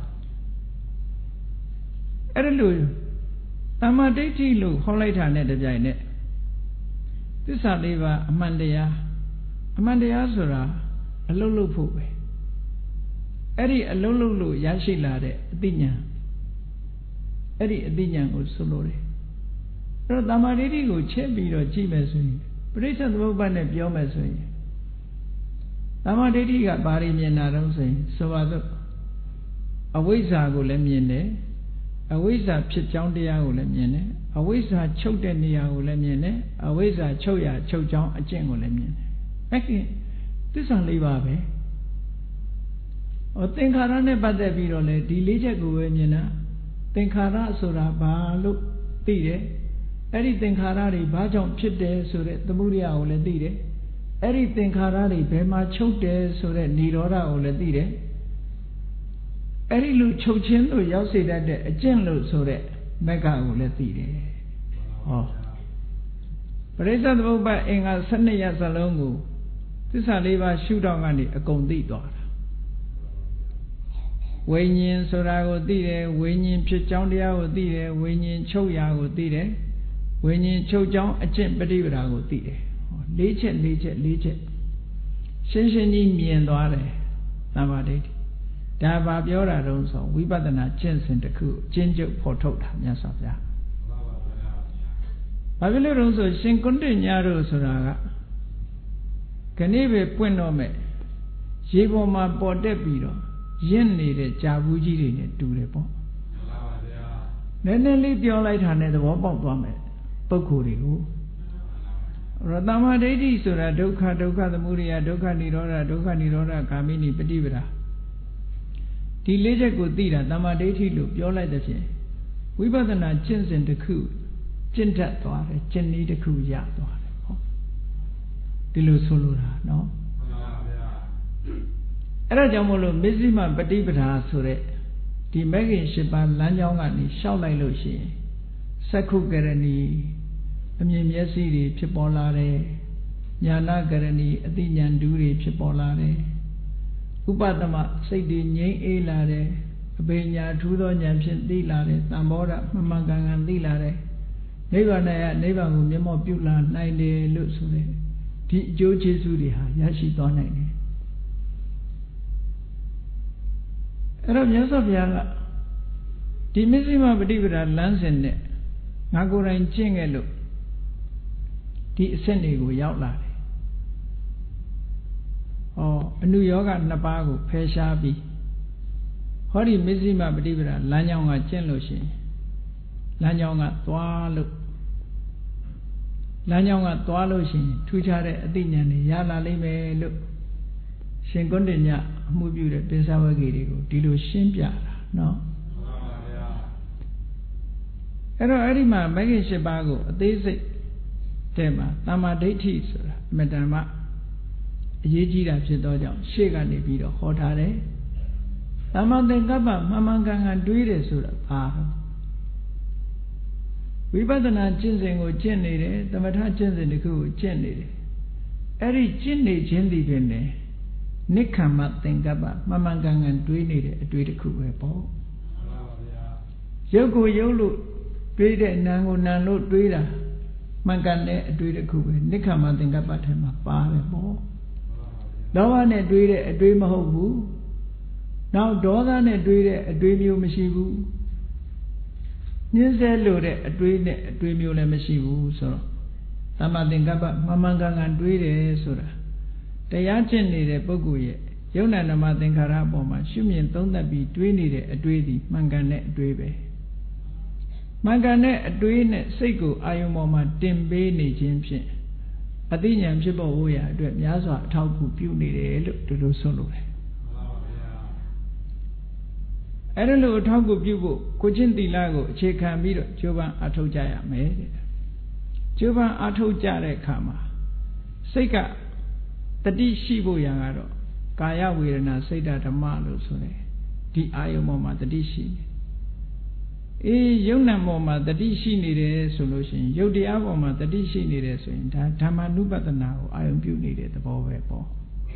အဲ့ဒါလို့သမ္မာဒိဋ္ဌိလို့ဟောလိုက်တာနဲ့တပြိုင်နက်သစ္စာ၄ပါးအမှန်တရားအမှန်တရားဆိုတာအလုံးလုံးဖို့ပဲအဲ့ဒီအလုံးလုံးလို့ရရှိလာတဲ့အသိဉာဏ်အဲ့ဒီအသိဉာဏ်ကိုဆိုလိုတယ်အဲ့တော့သမ္မာဒိဋ္ဌိကိုချက်ပြီးတော့ကြည့်မယ်ဆိုရင်ပရိစ္ဆေသမုပ္ပါဒ်နဲ့ပြောမယ်ဆိုရင်သမ္မာဒိဋ္ဌိကဘာတွေမြင်တာတော့ဆိုရင်ဆိုပါစို့အဝိဇ္ဇာကိုလည်းမြင်တယ်အဝိဇ္ဇာဖြစ်ကြောင်းတရားကိုလည်းမြင်တယ်အဝိဇ္ဇာချုပ်တဲ့နေရာကိုလည်းမြင်တယ်အဝိဇ္ဇာချုပ်ရာချုပ်ကြောင်းအကျင့်ကိုလည်းမြင်တယ်အဲ့ဒီသစ္စာ၄ပါးပဲဟောသင်္ခါရနဲ့ပတ်သက်ပြီးတော့လေဒီလေးချက်ကိုပဲမြင်တာသင်္ခါရဆိုတာဘာလို့သိတယ်အဲ့ဒီသင်္ခါရတွေဘာကြောင့်ဖြစ်တယ်ဆိုတဲ့သမုဒယကိုလည်းသိတယ်အဲ့ဒီသင်္ခါရတွေဘယ်မှာချုပ်တယ်ဆိုတဲ့និရောဓကိုလည်းသိတယ်အဲ့ဒီလိုချုပ်ခြင်းလို့ရောက်စေတတ်တဲ့အကျင့်လို့ဆိုတဲ့မက္ခကိုလည်းသိတယ်ဟောပရိစ္ဆေသမုပ္ပါဒ်အင်္ဂါ၁၂ရပ်စလုံးကိုသစ္စာ၄ပါးရှုထောင့်ကနေအကုန်သိသွားတာဝိညာဉ်ဆိုတာကိုသိတယ်ဝိညာဉ်ဖြစ်ကြောင်းတရားကိုသိတယ်ဝိညာဉ်ချုပ်ရာကိုသိတယ်ဝိညာဉ်ချုပ်ကြောင်းအကျင့်ပฏิပဒါကိုသိတယ်ဟော၄ချက်၄ချက်၄ချက်ရှင်းရှင်းကြီးမြင်သွားတယ်သမ္မာဒိဋ္ဌိဒါဘာပြောတာတုံးဆိုဝိပဿနာကျင့်စဉ်တစ်ခုအကျဉ်းချုပ်ဖော်ထုတ်တာမြတ်စွာဘုရားဘာဖြစ်လို့တုံးဆိုရှင်ကွန်းတင်ညာတို့ဆိုတာကခဏိပဲပွင့်တော့မဲ့ရေပေါ်မှာပေါ်တက်ပြီးတော့ရင့်နေတဲ့ကြာဘူးကြီးတွေနဲ့တူတယ်ပေါ့မှန်ပါဗျာနည်းနည်းလေးပြောလိုက်တာနဲ့သဘောပေါက်သွားမယ်ပုဂ္ဂိုလ်တွေကိုရတ္တမဒိဋ္ဌိဆိုတာဒုက္ခဒုက္ခသမုဒယဒုက္ခនិရောဓဒုက္ခនិရောဓဂามိနိပฏิပဒါဒီလေးချက်ကိုသိတာတမ္မာဒိဋ္ဌိလို့ပြောလိုက်တဲ့ဖြင့်ဝိပဿနာကျင့်စဉ်တစ်ခုကျင့်တတ်သွားတယ်ကျင့်နည်းတစ်ခုရသွားတယ်ဟောဒီလိုဆိုလိုတာနော်အဲ့ဒါကြောင့်မို့လို့မဇ္ဈိမပฏิပဒါဆိုတဲ့ဒီမဂ္ဂင်၈ပါးလမ်းကြောင်းကနေရှောက်လိုက်လို့ရှိရင်စက္ခုကရဏီအမြင်မျက်စိတွေဖြစ်ပေါ်လာတယ်ညာနာကရဏီအသိဉာဏ်ဓုတွေဖြစ်ပေါ်လာတယ်ဥပဒမစိတ်တွေငြိမ်းအေးလာတယ်အဘိညာထူးသောဉာဏ်ဖြင့်သိလာတယ်သံဘောဓမှန်မှန်ကန်ကန်သိလာတယ်နိဗ္ဗာန်ရဲ့နိဗ္ဗာန်ကိုမျက်မှောက်ပြုလာနိုင်တယ်လို့ဆိုတဲ့ဒီအကျိုးကျေးဇူးတွေဟာရရှိသွားနိုင်တယ်အဲ့တော့မြတ်စွာဘုရားကဒီမဇ္ဈိမပฏิပဒါလမ်းစဉ်နဲ့ငါကိုယ်တိုင်ကျင့်ခဲ့လို့ဒီအဆင့်တွေကိုရောက်လာတယ်။ဩအနုယောဂနှစ်ပါးကိုဖယ်ရှားပြီးဟောဒီမဇ္ဈိမပฏิပဒါလမ်းကြောင်းကကျင့်လို့ရှိရင်လမ်းကြောင်းကသွားလို့လမ်းကြောင်းကသွားလို့ရှိရင်ထူးခြားတဲ့အသိဉာဏ်တွေရလာလိမ့်မယ်လို့ရှင်ကုဏ္ဏညအမှုပြုတဲ့ပိဿဝဂီတွေကိုဒီလိုရှင်းပြတာနော်အဲ့တော့အဲ့ဒီမှာမဂ္ဂင်၈ပါးကိုအသေးစိတ်တဲ့မှာတမ္မာဒိဋ္ဌိဆိုတာအမတန်မှအရေးကြီးတာဖြစ်သောကြောင့်ရှေ့ကနေပြီးတော့ဟောထားတယ်တမ္မာသင်္ကပ္ပမှန်မှန်ကန်ကန်တွေးတယ်ဆိုတာဘာတော့ဝိပဿနာကျင့်စဉ်ကိုကျင့်နေတယ်သမထကျင့်စဉ်တစ်ခုကိုကျင့်နေတယ်အဲ့ဒီကျင့်နေခြင်းဒီပင်နဲ့နိက္ခမ္မသင်္ကပ္ပမှန်မှန်ကန်ကန်တွေးနေတဲ့အတွေ့တစ်ခုပဲပေါ့ရုပ်ကိုရုပ်လို့တွေးတဲ့နာမ်ကိုနာမ်လို့တွေးတာမှန်ကန်တဲ့အတွေ့တစ်ခုပဲနိက္ခမ္မသင်္ကပ္ပထဲမှာပါတယ်ပေါ့လောဘနဲ့တွေးတဲ့အတွေ့မဟုတ်ဘူးနောက်ဒေါသနဲ့တွေးတဲ့အတွေ့မျိုးမရှိဘူးညှင်းဆဲလို့တဲ့အတွေ့နဲ့အတွေ့မျိုးလည်းမရှိဘူးဆိုတော့သမ္မာသင်္ကပ္ပမှန်မှန်ကန်ကန်တွေးတယ်ဆိုတာတရားကျင့်နေတဲ့ပုဂ္ဂိုလ်ရဲ့ယုံနာနမသင်္ခါရအပေါ်မှာရှုမြင်သုံးသပ်ပြီးတွေးနေတဲ့အတွေ့ဒီမှန်ကန်တဲ့အတွေ့ပဲမှန်ကန်တဲ့အတွေ့နဲ့စိတ်ကိုအာယုံပေါ်မှာတင်ပေးနေခြင်းဖြင့်အသိဉာဏ်ဖြစ်ပေါ်ဖို့ရအတွက်များစွာအထောက်အကူပြုနေတယ်လို့ဒီလိုဆိုလိုတယ်အဲ့ဒါလို့အထောက်အကူပြုဖို့ကိုချင်းသီလကိုအခြေခံပြီးတော့ကြိုးပမ်းအထောက်ကြရမယ်တဲ့ကြိုးပမ်းအထောက်ကြတဲ့အခါမှာစိတ်ကတတိရှိဖို့ရကတော့ကာယဝေဒနာစိတ်ဓမ္မလို့ဆိုတယ်ဒီအာယုံပေါ်မှာတတိရှိနေအေးယုံနာပေါ်မှာတတိရှိနေတယ်ဆိုလို့ရှိရင်ယုတ်တရားပေါ်မှာတတိရှိနေတယ်ဆိုရင်ဒါဓမ္မနုပဒနာကိုအာယုံပြုနေတဲ့သဘောပဲပေါ့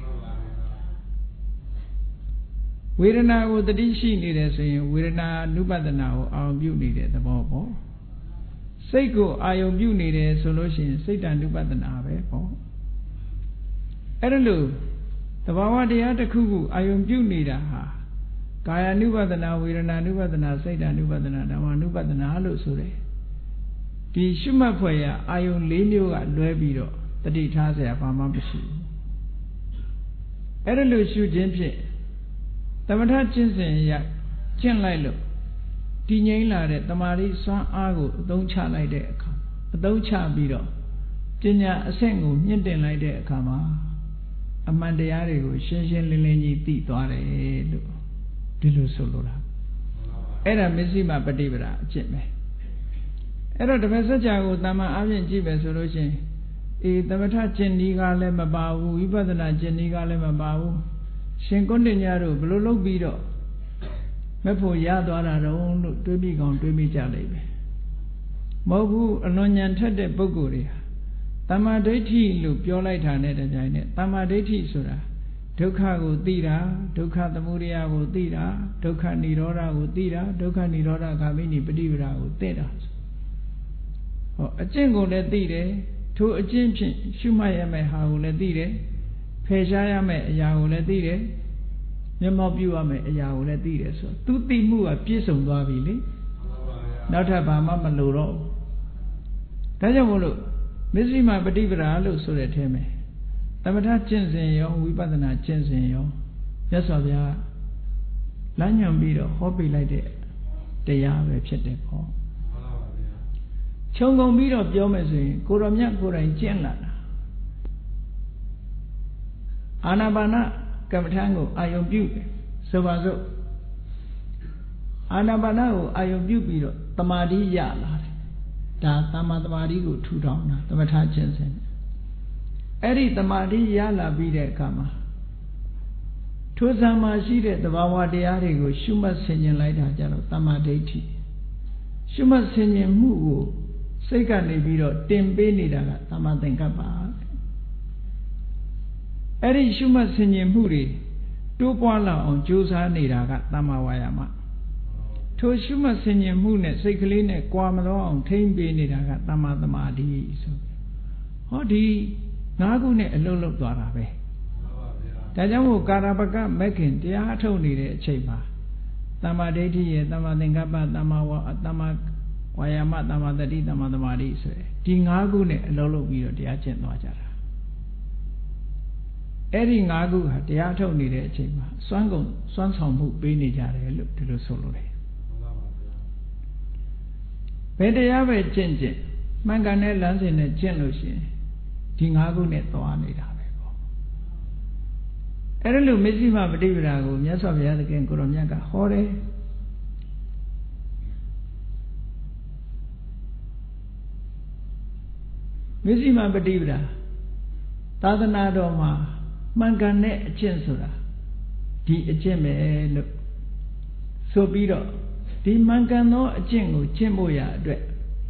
ဝေဒနာကိုတတိရှိနေတယ်ဆိုရင်ဝေဒနာနုပဒနာကိုအာယုံပြုနေတဲ့သဘောပေါ့စိတ်ကိုအာယုံပြုနေတယ်ဆိုလို့ရှိရင်စိတ်တ ानु ပဒနာပဲပေါ့အဲ့ဒါလို့သဘာဝတရားတစ်ခုခုအာယုံပြုနေတာဟာကာယ ानु ပဒနာဝေဒနာ ानु ပဒနာစိတ်တ ानु ပဒနာဓမ္မ ानु ပဒနာလို့ဆိုတယ်ဒီရှုမှတ်ဖွယ်ရအာယုံ၄မျိုးကလွဲပြီးတော့တတိထားเสียဘာမှမရှိဘူးအဲ့ဒါလို့ရှုခြင်းဖြင့်သမထကျင့်စဉ်ရကျင့်လိုက်လို့တည်ငြိမ်လာတဲ့တမာရီစွမ်းအားကိုအသုံးချလိုက်တဲ့အခါအသုံးချပြီးတော့ပညာအဆင့်ကိုမြင့်တင်လိုက်တဲ့အခါမှာအမှန်တရားတွေကိုရှင်းရှင်းလင်းလင်းကြီးသိသွားတယ်လို့ဒီလိုဆိုလိုတာအဲ့ဒါမဇ္ဈိမပฏิပဒါအကျင့်ပဲအဲ့တော့ဓမ္မစကြာကိုတာမန်အပြင်ကြည့်ပဲဆိုလို့ရှိရင်အေးသမထကျင့်ဒီကလည်းမပါဘူးဝိပဿနာကျင့်ဒီကလည်းမပါဘူးရှင်ကုဏ္ဏညတို့ဘလို့လုပ်ပြီးတော့မဖို့ရသွားတာတော့လို့တွေးမိကောင်တွေးမိကြလိမ့်မယ်မဟုတ်ဘူးအလွန်ဉာဏ်ထက်တဲ့ပုဂ္ဂိုလ်တွေဟာတမ္မာဒိဋ္ဌိလို့ပြောလိုက်တာနဲ့တပြိုင်နက်တမ္မာဒိဋ္ဌိဆိုတာဒုက္ခကိုသိတာဒုက္ခသမုဒယကိုသိတာဒုက္ခនិရောဓကိုသိတာဒုက္ခនិရောဓဂါမိနိပฏิပဒါကိုသိတာဟောအကျင့်ကိုလည်းသိတယ်ထိုအကျင့်ဖြင့်ရှုမှတ်ရမယ့်ဟာကိုလည်းသိတယ်ဖယ်ရှားရမယ့်အရာကိုလည်းသိတယ်မျက်မှောက်ပြုရမယ့်အရာကိုလည်းသိတယ်ဆိုသူသိမှုကပြည့်စုံသွားပြီလေနောက်ထပ်ဘာမှမလိုတော့ဘူးဒါကြောင့်မို့လို့မဇ္ဈိမပฏิပဒါလို့ဆိုတဲ့အထဲမှာသမထကျင့်စဉ်ရောဝိပဿနာကျင့်စဉ်ရောမြတ်စွာဘုရားလမ်းညွှန်ပြီးတော့ဟောပေးလိုက်တဲ့တရားပဲဖြစ်တယ်ပေါ့ခြုံငုံပြီးတော့ပြောမယ်ဆိုရင်ကိုရောမြတ်ကိုယ်တိုင်ကျင့်လာတာအာနာပါနကမ္မထာကိုအာယုံပြုတယ်ဆိုပါစို့အာနာပါနကိုအာယုံပြုပြီးတော့တမာတိရလာတယ်ဒါသမ္မာတမာတိကိုထူထောင်တာသမထကျင့်စဉ် Eri tamadi yala bide kama Tuzama shide the bawa diarigo Shuma singing like Hajaro Tamadeti Shuma singing Mugu Seka Nebiro Timbeni Daga Tamadenkapa Eri Shuma singing Muri Two Pala on Josa Nidaga Tamawayama To Shuma singing Mune Sekeline Quamado on Timbe Nidaga Tamadamadi Hodi Nagune Lolo Dwarabe Tajamu Karabaka Mekin Tia Tony Cheba Tamadeti Tamadengapa Tamawa Tamak Wayama Tamadati Tamadamadi Tingagune Lolo Vio Diacent Wajara Eri Nagu Tia Tony Cheba Swango Swansong Bini Jare look to the solo. Pedayave Chenje Mangane lands in a genuine Tingagune Toanida. Erelu Missima Badivirago, Yasavia again Kuromyaga, Hore Missima Badivra Tadanadoma Mangane Chensura Di Echeme look so biro Di Mangano Chingo Chimboya Dre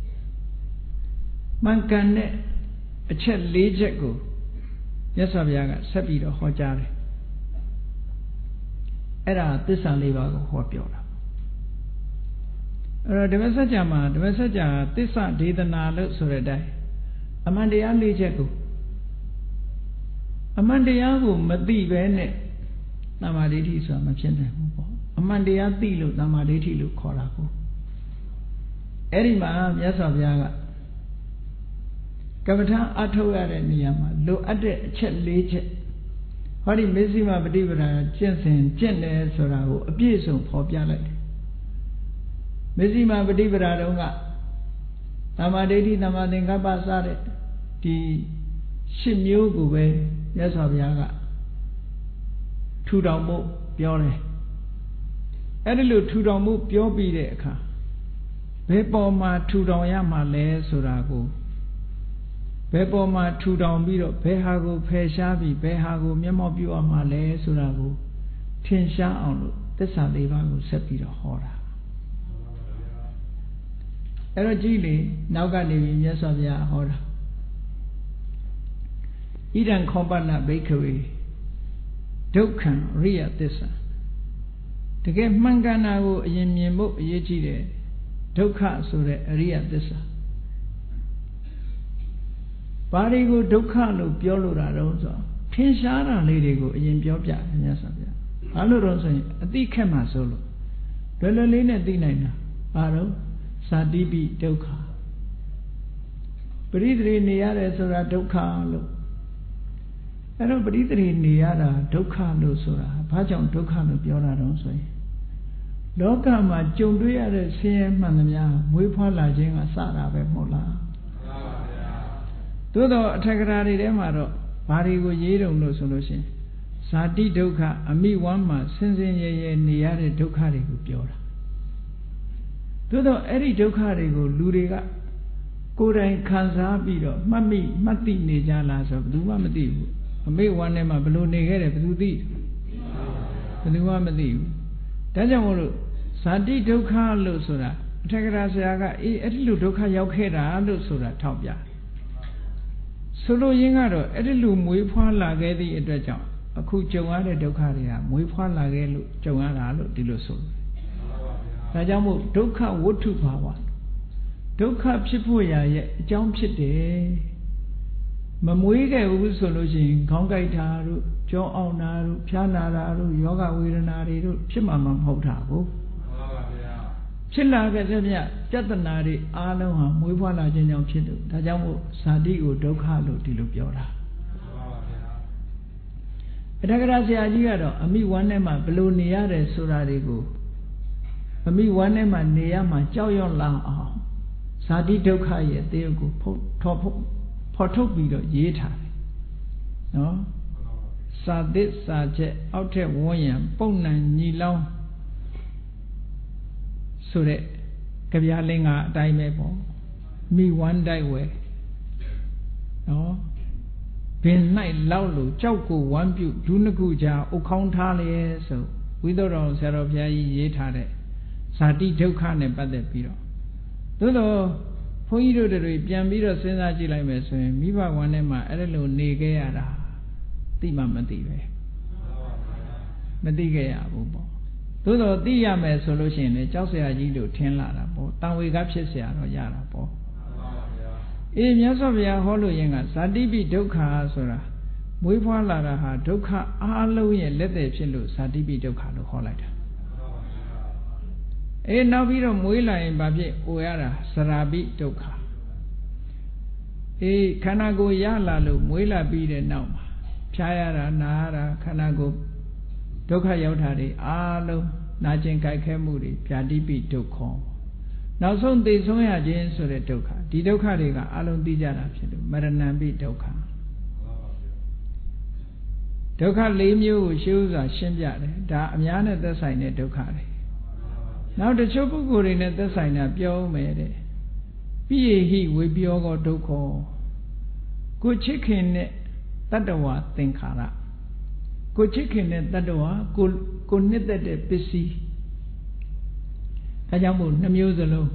Mangane a chet lejego Yasavia Sabido Hojare Era this and leave a hopiola. The Messajama, the Messaja, this and did the Nalo Surede. Amandia Lejego Amandiago Madi Vene Namadeti Samachene Amandia Tilu Namadeti Lu Korago Erima Yasavia Kavata Ato Niyama, Lo Ade Chet Leje. Hori Messima Badivra, Jensen, Jenne, Sorao, a piece of Popialet. Messima Badivra Donga Namadeti Namadenga Sare, the Shimu Gube, yes of Yaga. Two down Piore. Edilu two down Pio Bideka. Bepoma two down Yama Le Sorago. Bepoma two down Bido, Pehago, Peshabi, Pehago, Memobua Male, Surago, Tinsha on the Salivago Sepida Hora. Erogili, Naugani, yes of Ya Hora. Idan Kombana Bakery, Dokan, Ria Tessa. To get Manganago, Yemiemo, Yejide, Doka, so the Ria Tessa. Barigo Dokalo Biolura Rosa, Tinshara Ladigo in Biobia and Yasabia. Alurosa, a decama solo. Belolina dinina, Baro, Sadibi Doka. Bridri Niara Sora Dokalo. Ero Bridri Niara Dokalo Sora, Pajon Dokalo Biola Rosa. Doka ma Junduya de Siem Manamia, Wipola Jinga Sara Mola. Todo Tagarari Demaro, Parigo Yedo no solution. Sadi Doka, Ami Wama, Sensing Ye Niare Dokarigo Biora. Todo Eri Dokarigo, Luriga, Koda Kansa Bido, Mami, Mati Nijalas of Duamadi, Ami one name of Blue Negere, Bludi, Duamadi. Tajamuru, Sadi Doka Lusura, Tagarasiaga, Etilu Doka Yokera, Lusura, Topia. Solo Yingaro, Edilu Muipa Lagedi Edreja, a cool Joana Dokaria, Muipa Lagelu, Joana Diloso. Tajamu, Doka Wotu Power. Doka Chipuya, Jump Chite Mamuiga Usolution, Kongaitaru, Jo Onaru, Pianararu, Yoga Wiranari, Chimamam Hotago. Chilla Gazamia, Jatanari, Aloha, Muiwala Janyam Chidu, Tajamu, Sadigo, Dokalo, Dilupiora. Etagrazia Giado, Ami one ema, Blue Niare Surarigo. Ami one ema, Niama, Joyon La, Sadi Dokaye, Dego, Potobido, Yeta. No? Sadit Saje, Outer Woyam, Bonan, Nilong. So that Kavialinga die mebo, me one die way. No, ဘင်၌လောက်လို့ကြောက်ကိုဝမ်းပြုဒုနှစ်ခုကြားအုပ်ခေါင်းထားလေဆိုဝိသုဒ္ဓဆရာတော်ဘုရားကြီးရေးထားတဲ့ဇာတိဒုက္ခနဲ့ပတ်သက်ပြီးတော့သို့တော့ဘုန်းကြီးတို့တွေပြန်ပြီးတော့စဉ်းစားကြည့်လိုက်မယ်ဆိုရင်မိဘဝမ်းထဲမှာအဲ့လိုနေခဲ့ရတာသိမှမသိပဲမသိခဲ့ရဘူးပေါ့သို့တော့သိရမယ်ဆိုလို့ရှိရင်လည်းကြောက်စရာကြီးလို့ထင်လာတာပေါ့တန်ဝေကဖြစ်เสียတော့ရတာပေါ့အေးမြတ်စွာဘုရားဟောလို့ရင်ကဇာတိပိဒုက္ခဆိုတာမွေးဖွားလာတာဟာဒုက္ခအားလုံးရဲ့လက်သည်ဖြစ်လို့ဇာတိပိဒုက္ခလို့ခေါ်လိုက်တာအေးနောက်ပြီးတော့မွေးလာရင်ဘာဖြစ်အိုရတာစရာပိဒုက္ခအေးခန္ဓာကိုယ်ရလာလို့မွေးလာပြီးတဲ့နောက်မှာဖြားရတာနာရတာခန္ဓာကိုယ်ဒုက္ခရောက်တာတွေအားလုံးနာကျင်ကြိုက်ခဲမှုတွေဗျာတိပိဒုက္ခနောက်ဆုံးသိဆုံးရခြင်းဆိုတဲ့ဒုက္ခဒီဒုက္ခတွေကအလုံးသိကြတာဖြစ်လို့မရဏံပိဒုက္ခဒုက္ခ၄မျိုးကိုရှင်းဥစွာရှင်းပြတယ်ဒါအများနဲ့သက်ဆိုင်တဲ့ဒုက္ခတွေနောက်တချို့ပုဂ္ဂိုလ်တွေနဲ့သက်ဆိုင်တာပြောမယ်တဲ့ပိယေဟိဝေပြောကောဒုက္ခကိုချစ်ခင်တဲ့တတ္တဝါသင်္ခါရကိုချစ်ခင်တဲ့တတ္တဝါကိုကိုနှစ်သက်တဲ့ပစ္စည်းဒါကြောင့်မို့နှမျိုးစလုံး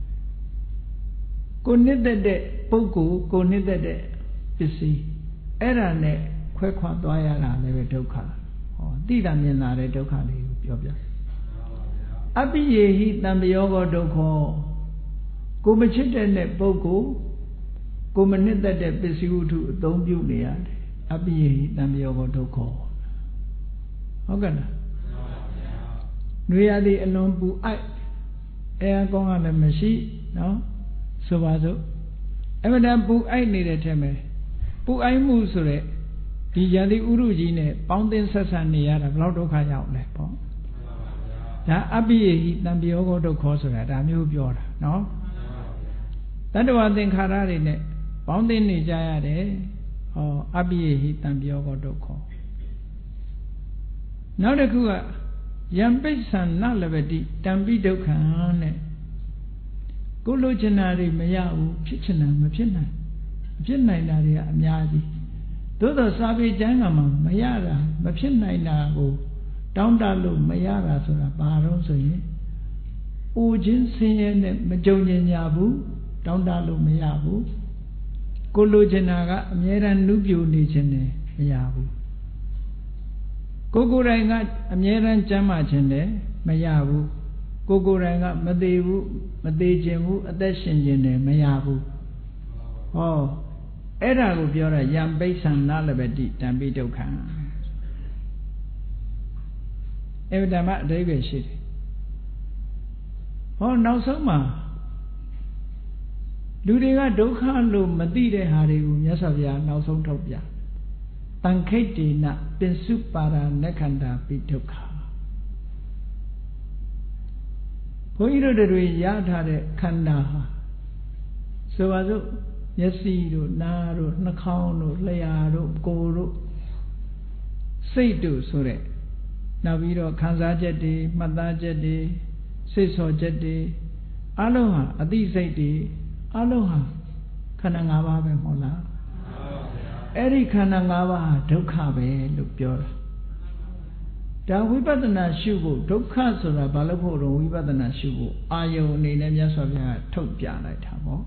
ကိုနှစ်သက်တဲ့ပုဂ္ဂိုလ်ကိုနှစ်သက်တဲ့ပစ္စည်းအဲ့ဒါနဲ့ခွဲခွာသွားရတာလည်းပဲဒုက္ခဟောသိတာမြင်တာတဲ့ဒုက္ခလေးကိုပြောပြအပိယေဟိတံပယောကောဒုက္ခကိုမချစ်တဲ့ပုဂ္ဂိုလ်ကိုမနှစ်သက်တဲ့ပစ္စည်းဝတ္ထုအသုံးပြုနေရတယ်အပိယေဟိတံပယောကောဒုက္ခဟုတ်ကဲ့လားနွေရသည်အလွန်ပူအိုက်အဲအကောင်းကလည်းမရှိနော်ဆိုပါစို့အမှန်တန်ပူအိုက်နေတဲ့ထဲမှာပူအိုက်မှုဆိုတဲ့ဒီယတိဥရုကြီးနဲ့ပေါင်းသင်းဆက်ဆံနေရတာဘယ်လောက်ဒုက္ခရောက်လဲပေါ့ဒါအပိယေဟိတံပယောကောဒုက္ခဆိုတာဒါမျိုးပြောတာနော်တတ္တဝသင်္ခါရတွေနဲ့ပေါင်းသင်းနေကြရတယ်ဟောအပိယေဟိတံပယောကောဒုက္ခနောက်တစ်ခုကယံပိဿံနလဗတိတံပိဒုက္ခံနဲ့ကိုလိုချင်တာတွေမရဘူးဖြစ်ချင်တာမဖြစ်နိုင်မဖြစ်နိုင်တာတွေကအများကြီးသို့သောစာပေကျမ်းကမှမရတာမဖြစ်နိုင်တာကိုတောင်းတလို့မရတာဆိုတာဘာလို့ဆိုရင်အိုခြင်းဆင်းရဲနဲ့မကြုံကျင်ကြဘူးတောင်းတလို့မရဘူးကိုလိုချင်တာကအမြဲတမ်းနုပြိုနေခြင်းနဲ့မရဘူးကိုကိုယ်တိုင်ကအမြဲတမ်းကြမ်းမာခြင်းနဲ့မရဘူးကိုကိုယ်တိုင်ကမသေးဘူးမသေးခြင်းဘူးအသက်ရှင်ခြင်းနဲ့မရဘူးဟောအဲ့ဒါကိုပြောတာယံပိဿံနလဗတိတံပိဒုက္ခံအဲ့ဒါမှအဓိပ္ပာယ်ရှိတယ်ဟောနောက်ဆုံးမှာလူတွေကဒုက္ခလို့မသိတဲ့ဟာတွေကိုမြတ်စွာဘုရားနောက်ဆုံးထုတ်ပြတံခိတ္တေနပင်စုပါရနက္ခန္တာပိဒုက္ခဘုန်းကြီးတို့တွေရထားတဲ့ခန္ဓာဟာဆိုပါစို့မျက်စိတို့နားတို့နှာခေါင်းတို့လျှာတို့ကိုယ်တို့စိတ်တို့ဆိုတဲ့နောက်ပြီးတော့ခံစားချက်တွေမှတ်သားချက်တွေစိတ်ဆော်ချက်တွေအလုံးဟာအသိစိတ်တွေအလုံးဟာခန္ဓာ၅ပါးပဲမဟုတ်လားအဲ့ဒီခန္ဓာ၅ပါးဟာဒုက္ခပဲလို့ပြောတာဒါဝိပဿနာရှုဖို့ဒုက္ခဆိုတာဘာလို့ဖို့တော့ဝိပဿနာရှုဖို့အာယုံအနေနဲ့မြတ်စွာဘုရားထုတ်ပြလိုက်တာပေါ့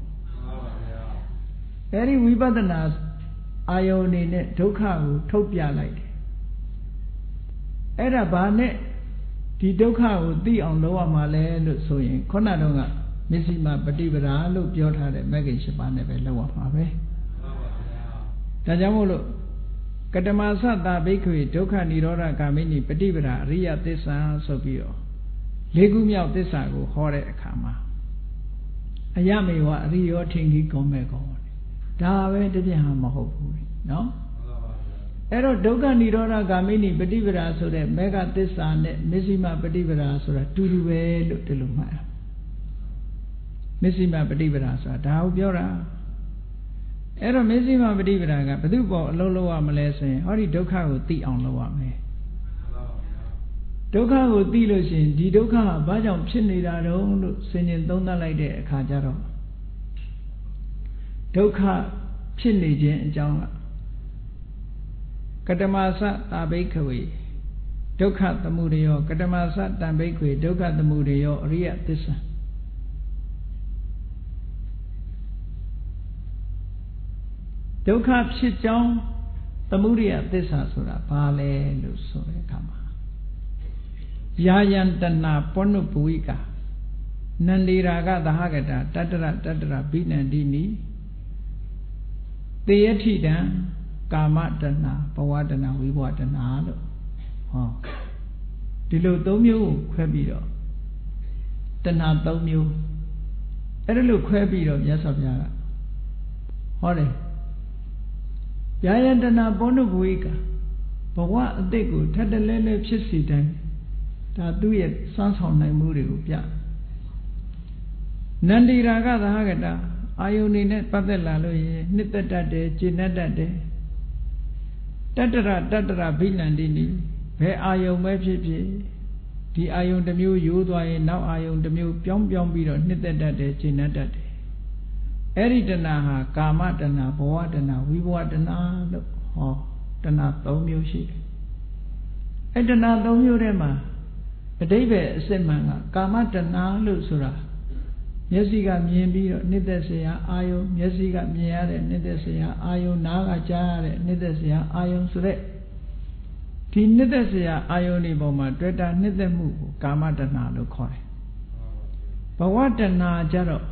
အဲ့ဒီဝိပဿနာအာယုံအနေနဲ့ဒုက္ခကိုထုတ်ပြလိုက်တယ်အဲ့ဒါဘာနဲ့ဒီဒုက္ခကိုသိအောင်လုပ်ရမှာလဲလို့ဆိုရင်ခုနတုန်းကမစ္စည်းမပฏิပဒါလို့ပြောထားတဲ့မဂ္ဂင်၈ပါးနဲ့ပဲလုပ်ရမှာပဲဒါကြောင့်မို့လို့ကတမသတ္တဘိက္ခွေဒုက္ခនិရောဓဂ ामिनि ပฏิပဒါအရိယသစ္စာဆိုပြီးတော့လေးခုမြောက်သစ္စာကိုဟောတဲ့အခါမှာအယမေဝအရိယောထင်ကြီးကောမဲ့ကောဒါပဲတပြည့်ဟာမဟုတ်ဘူးနော်အဲ့တော့ဒုက္ခនិရောဓဂ ामिनि ပฏิပဒါဆိုတဲ့မေဃသစ္စာနဲ့မစ္စည်းမပฏิပဒါဆိုတာတူတူပဲလို့ဒီလိုမှတ်ရမစ္စည်းမပฏิပဒါဆိုတာဒါကိုပြောတာအဲ့တော့မစ္စည်းမပฏิပဒါကဘယ်သူပေါ်အလုံးလုံးရမလဲဆိုရင်ဟောဒီဒုက္ခကိုသိအောင်လုပ်ရမယ်ဒုက္ခကိုသိလို့ရှိရင်ဒီဒုက္ခကဘာကြောင့်ဖြစ်နေတာတုံးလို့ဆင်ခြင်သုံးသပ်လိုက်တဲ့အခါကျတော့ဒုက္ခဖြစ်နေခြင်းအကြောင်းကကတမသတာဘိက္ခဝေဒုက္ခသမုဒယောကတမသတံဘိက္ခဝေဒုက္ခသမုဒယောအရိယသစ္စာဒုက္ခဖြစ်ကြောင်းသမုဒယသစ္စာဆိုတာဘာလဲလို့ဆိုတဲ့အခါမှာယာယံတဏပောနုပဝိကာနန္ဒီရာဂသဟကတာတတ္တရတတ္တရဘိနန္တိနိတေယထိတံကာမတဏဘဝတဏဝိဘဝတဏလို့ဟောဒီလိုသုံးမျိုးကိုခွဲပြီးတော့တဏသုံးမျိုးအဲ့ဒါလို့ခွဲပြီးတော့မြတ်စွာဘုရားကဟောတယ်ယာယတနာပောနုဘဝိကဘဝအတိတ်ကိုထပ်တလဲလဲဖြစ်စီတိုင်းဒါသူ့ရဲ့စမ်းဆောင်နိုင်မှုတွေကိုပြနန္ဒီရာဂသဟကတာအာယုန်နေနဲ့ပတ်သက်လာလို့ရင်နှစ်သက်တတ်တယ်ကျေနပ်တတ်တယ်တတ္တရတတ္တရဘိနန္တိနိဘယ်အာယုန်ပဲဖြစ်ဖြစ်ဒီအာယုန်တစ်မျိုးရိုးသွားရင်နောက်အာယုန်တစ်မျိုးပြောင်းပြောင်းပြီးတော့နှစ်သက်တတ်တယ်ကျေနပ်တတ်တယ်အဲ့ဒီတဏှာဟာကာမတဏှာဘဝတဏှာဝိဘဝတဏှာလို့ဟောတဏှာ၃မျိုးရှိတယ်အဲ့တဏှာ၃မျိုးထဲမှာအဓိပ္ပာယ်အစစ်မှန်ကကာမတဏှာလို့ဆိုတာမျက်စိကမြင်ပြီးတော့နှစ်သက်စရာအာယုံမျက်စိကမြင်ရတဲ့နှစ်သက်စရာအာယုံနားကကြားရတဲ့နှစ်သက်စရာအာယုံဆိုတဲ့ဒီနှစ်သက်စရာအာယုံဒီပေါ်မှာတွေ့တာနှစ်သက်မှုကိုကာမတဏှာလို့ခေါ်တယ်ဘဝတဏှာကြတော့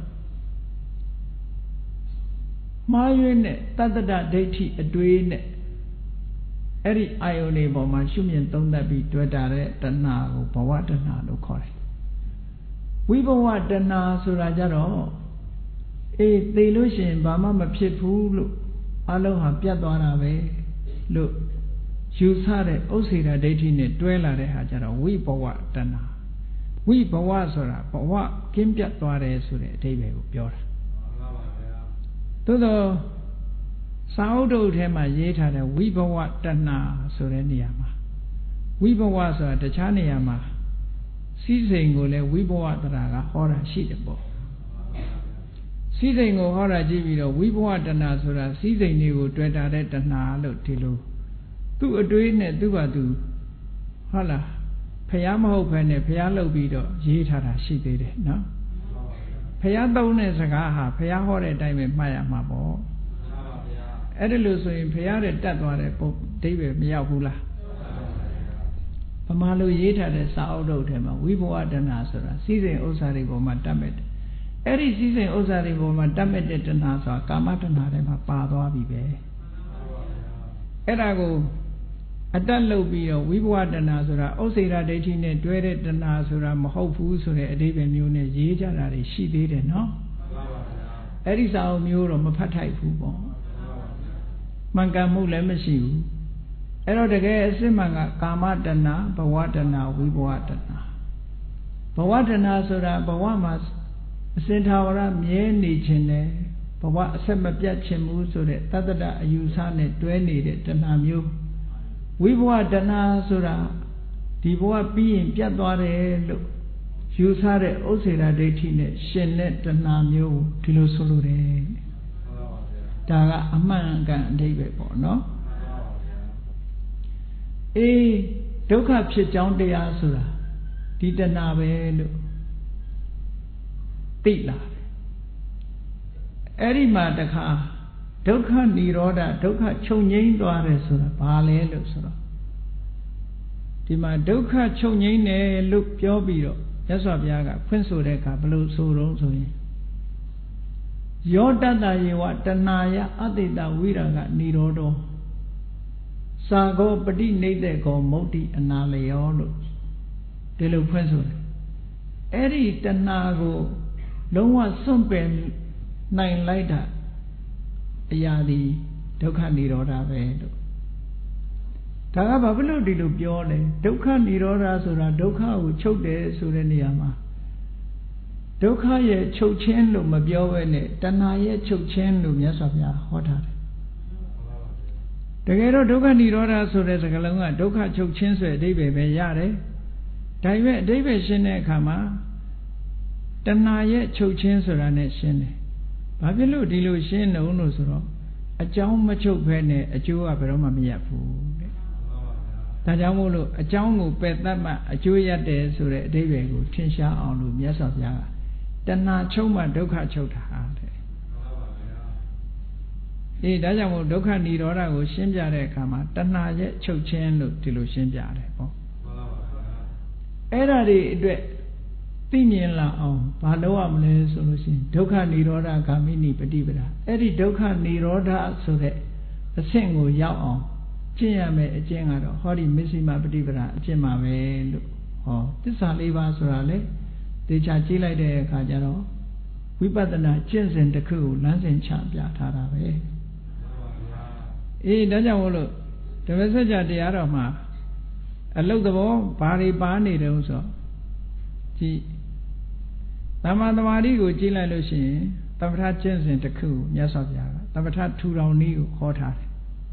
မှားယွင်းတဲ့တတ္တဒဒိဋ္ဌိအတွေးနဲ့အဲ့ဒီအာယုန်တွေပေါ်မှာရှုမြင်သုံးသပ်ပြီးတွေ့တာတဲ့တဏှာကိုဘဝတဏှာလို့ခေါ်တယ်ဝိဘဝတဏှာဆိုတာကြတော့အေးသိလို့ရှိရင်ဘာမှမဖြစ်ဘူးလို့အလုံးဟာပြတ်သွားတာပဲလို့ယူဆတဲ့ဥစ္စေတာဒိဋ္ဌိနဲ့တွဲလာတဲ့ဟာကြတော့ဝိဘဝတဏှာဝိဘဝဆိုတာဘဝကင်းပြတ်သွားတယ်ဆိုတဲ့အဓိပ္ပာယ်ကိုပြောတာသို့တော့စာအုပ်တုပ်ထဲမှာရေးထားတဲ့ဝိဘဝတဏှာဆိုတဲ့နေရာမှာဝိဘဝဆိုတာတခြားနေရာမှာစီးစိမ်ကိုလည်းဝိဘဝတရာကဟောတာရှိတယ်ပေါ့စီးစိမ်ကိုဟောတာကြည့်ပြီးတော့ဝိဘဝတဏှာဆိုတာစီးစိမ်တွေကိုတွေ့တာတဲ့တဏှာလို့ဒီလိုသူ့အတွေးနဲ့သူ့ဘာသူဟုတ်လားဖျားမဟုတ်ဘဲနဲ့ဖျားလုပ်ပြီးတော့ရေးထားတာရှိသေးတယ်နော်ဖျားသုံးတဲ့စကားဟာဖျားဟောတဲ့အတိုင်းပဲမှတ်ရမှာပေါ့အဲ့ဒါလို့ဆိုရင်ဖျားတဲ့တတ်သွားတဲ့ပုံအဓိပ္ပာယ်မရောက်ဘူးလားဗမာလိုရေးထားတဲ့စာအုပ်တို့ထဲမှာဝိဘဝတဏှာဆိုတာစီးစိမ်ဥစ္စာတွေပေါ်မှာတတ်မဲ့တယ်အဲ့ဒီစီးစိမ်ဥစ္စာတွေပေါ်မှာတတ်မဲ့တဲ့တဏှာဆိုတာကာမတဏှာထဲမှာပါသွားပြီပဲအဲ့ဒါကိုအတတ်လုပ်ပြီးတော့ဝိဘဝတဏှာဆိုတာဥစ္စေရာဒိဋ္ဌိနဲ့တွဲတဲ့တဏှာဆိုတာမဟုတ်ဘူးဆိုတဲ့အဓိပ္ပာယ်မျိုးနဲ့ရေးကြတာတွေရှိသေးတယ်နော်အဲ့ဒီစာအုပ်မျိုးတော့မဖတ်ထိုက်ဘူးပေါ့မှန်ကန်မှုလည်းမရှိဘူးအဲ့တော့တကယ်အစစ်မှန်ကကာမတဏှာဘဝတဏှာဝိဘဝတဏှာဘဝတဏှာဆိုတာဘဝမှာအစင်ထာဝရမြဲနေခြင်းနဲ့ဘဝအဆက်မပြတ်ခြင်းမှုဆိုတဲ့တတ္တဒအယူဆနဲ့တွဲနေတဲ့တဏှာမျိုးဝိဘဝတဏှာဆိုတာဒီဘဝပြီးရင်ပြတ်သွားတယ်လို့ယူဆတဲ့ဥစ္စေရာဒိဋ္ဌိနဲ့ရှင်တဲ့တဏှာမျိုးဒီလိုဆိုလိုတယ်ဒါကအမှန်ကန်အဓိပ္ပာယ်ပေါ့နော်အေးဒုက္ခဖြစ်ကြောင်းတရားဆိုတာဒီတဏှာပဲလို့သိလာတယ်အဲ့ဒီမှာတခါဒုက္ခនិရောဓဒုက္ခချုပ်ငြိမ်းသွားတယ်ဆိုတာဘာလဲလို့ဆိုတော့ဒီမှာဒုက္ခချုပ်ငြိမ်းတယ်လို့ပြောပြီးတော့မြတ်စွာဘုရားကဖွင့်ဆိုတဲ့အခါဘယ်လိုဆိုတော့ဆိုရင်ယောတတ္တယေဝတဏှာယအတ္တိတဝိရာဂនិရောဓောသာဂောပฏิနိဒ္ဒေကောမုတ်တိအနာလယောလို့ဒီလိုဖွင့်ဆိုတယ်အဲ့ဒီတဏှာကိုလုံးဝစွန့်ပယ်နိုင်လိုက်တာအရာဒီဒုက္ခនិရောဓပဲလို့ဒါကဘာဖြစ်လို့ဒီလိုပြောလဲဒုက္ခនិရောဓဆိုတာဒုက္ခကိုချုပ်တယ်ဆိုတဲ့နေရာမှာဒုက္ခရဲ့ချုပ်ခြင်းလို့မပြောဘဲနဲ့တဏှာရဲ့ချုပ်ခြင်းလို့မြတ်စွာဘုရားဟောထားတယ်တကယ်တော့ဒုက္ခនិရောဓဆိုတဲ့စကားလုံးကဒုက္ခချုပ်ခြင်းဆိုတဲ့အဓိပ္ပာယ်ပဲရတယ်ဒါပေမဲ့အဓိပ္ပာယ်ရှင်းတဲ့အခါမှာတဏှာရဲ့ချုပ်ခြင်းဆိုတာနဲ့ရှင်းတယ်ဘာဖြစ်လို့ဒီလိုရှင်းနှုံလို့ဆိုတော့အကြောင်းမချုပ်ဘဲနဲ့အကျိုးကဘယ်တော့မှမရဘူးတဲ့ဒါကြောင့်မို့လို့အကြောင်းကိုပယ်တတ်မှအကျိုးရတဲ့ဆိုတဲ့အဓိပ္ပာယ်ကိုထင်ရှားအောင်လို့မြတ်စွာဘုရားကတဏှာချုပ်မှဒုက္ခချုပ်တာတဲ့အေးဒါကြောင့်မို့ဒုက္ခនិရောဓကိုရှင်းပြတဲ့အခါမှာတဏှာရဲ့ချုပ်ခြင်းလို့ဒီလိုရှင်းပြတယ်ပေါ့အဲ့ဒါတွေအတွက်သိမြင်လာအောင်ဘာလုပ်ရမလဲဆိုလို့ရှိရင်ဒုက္ခនិရောဓဂာမိနိပฏิပဒါအဲ့ဒီဒုက္ခនិရောဓဆိုတဲ့အဆင့်ကိုရောက်အောင်ကျင့်ရမယ်အကျင့်ကတော့ဟောဒီမစ္စည်းမပฏิပဒါအကျင့်မှာပဲလို့ဟောသစ္စာလေးပါးဆိုတာလေသေချာကြည့်လိုက်တဲ့အခါကျတော့ဝိပဿနာကျင့်စဉ်တစ်ခုကိုလမ်းစဉ်ချပြထားတာပဲအေးဒါကြောင့်မို့လို့ဓမ္မစကြာတရားတော်မှာအလုတ်သဘောဘာတွေပါနေတယ်ဆိုကြည့်သမ္မာသမာဓိကိုကြည့်လိုက်လို့ရှိရင်သမ္ပထကျင့်စဉ်တစ်ခုကိုမြတ်စွာဘုရားကသမ္ပထထူထောင်နည်းကိုဟောထားတယ်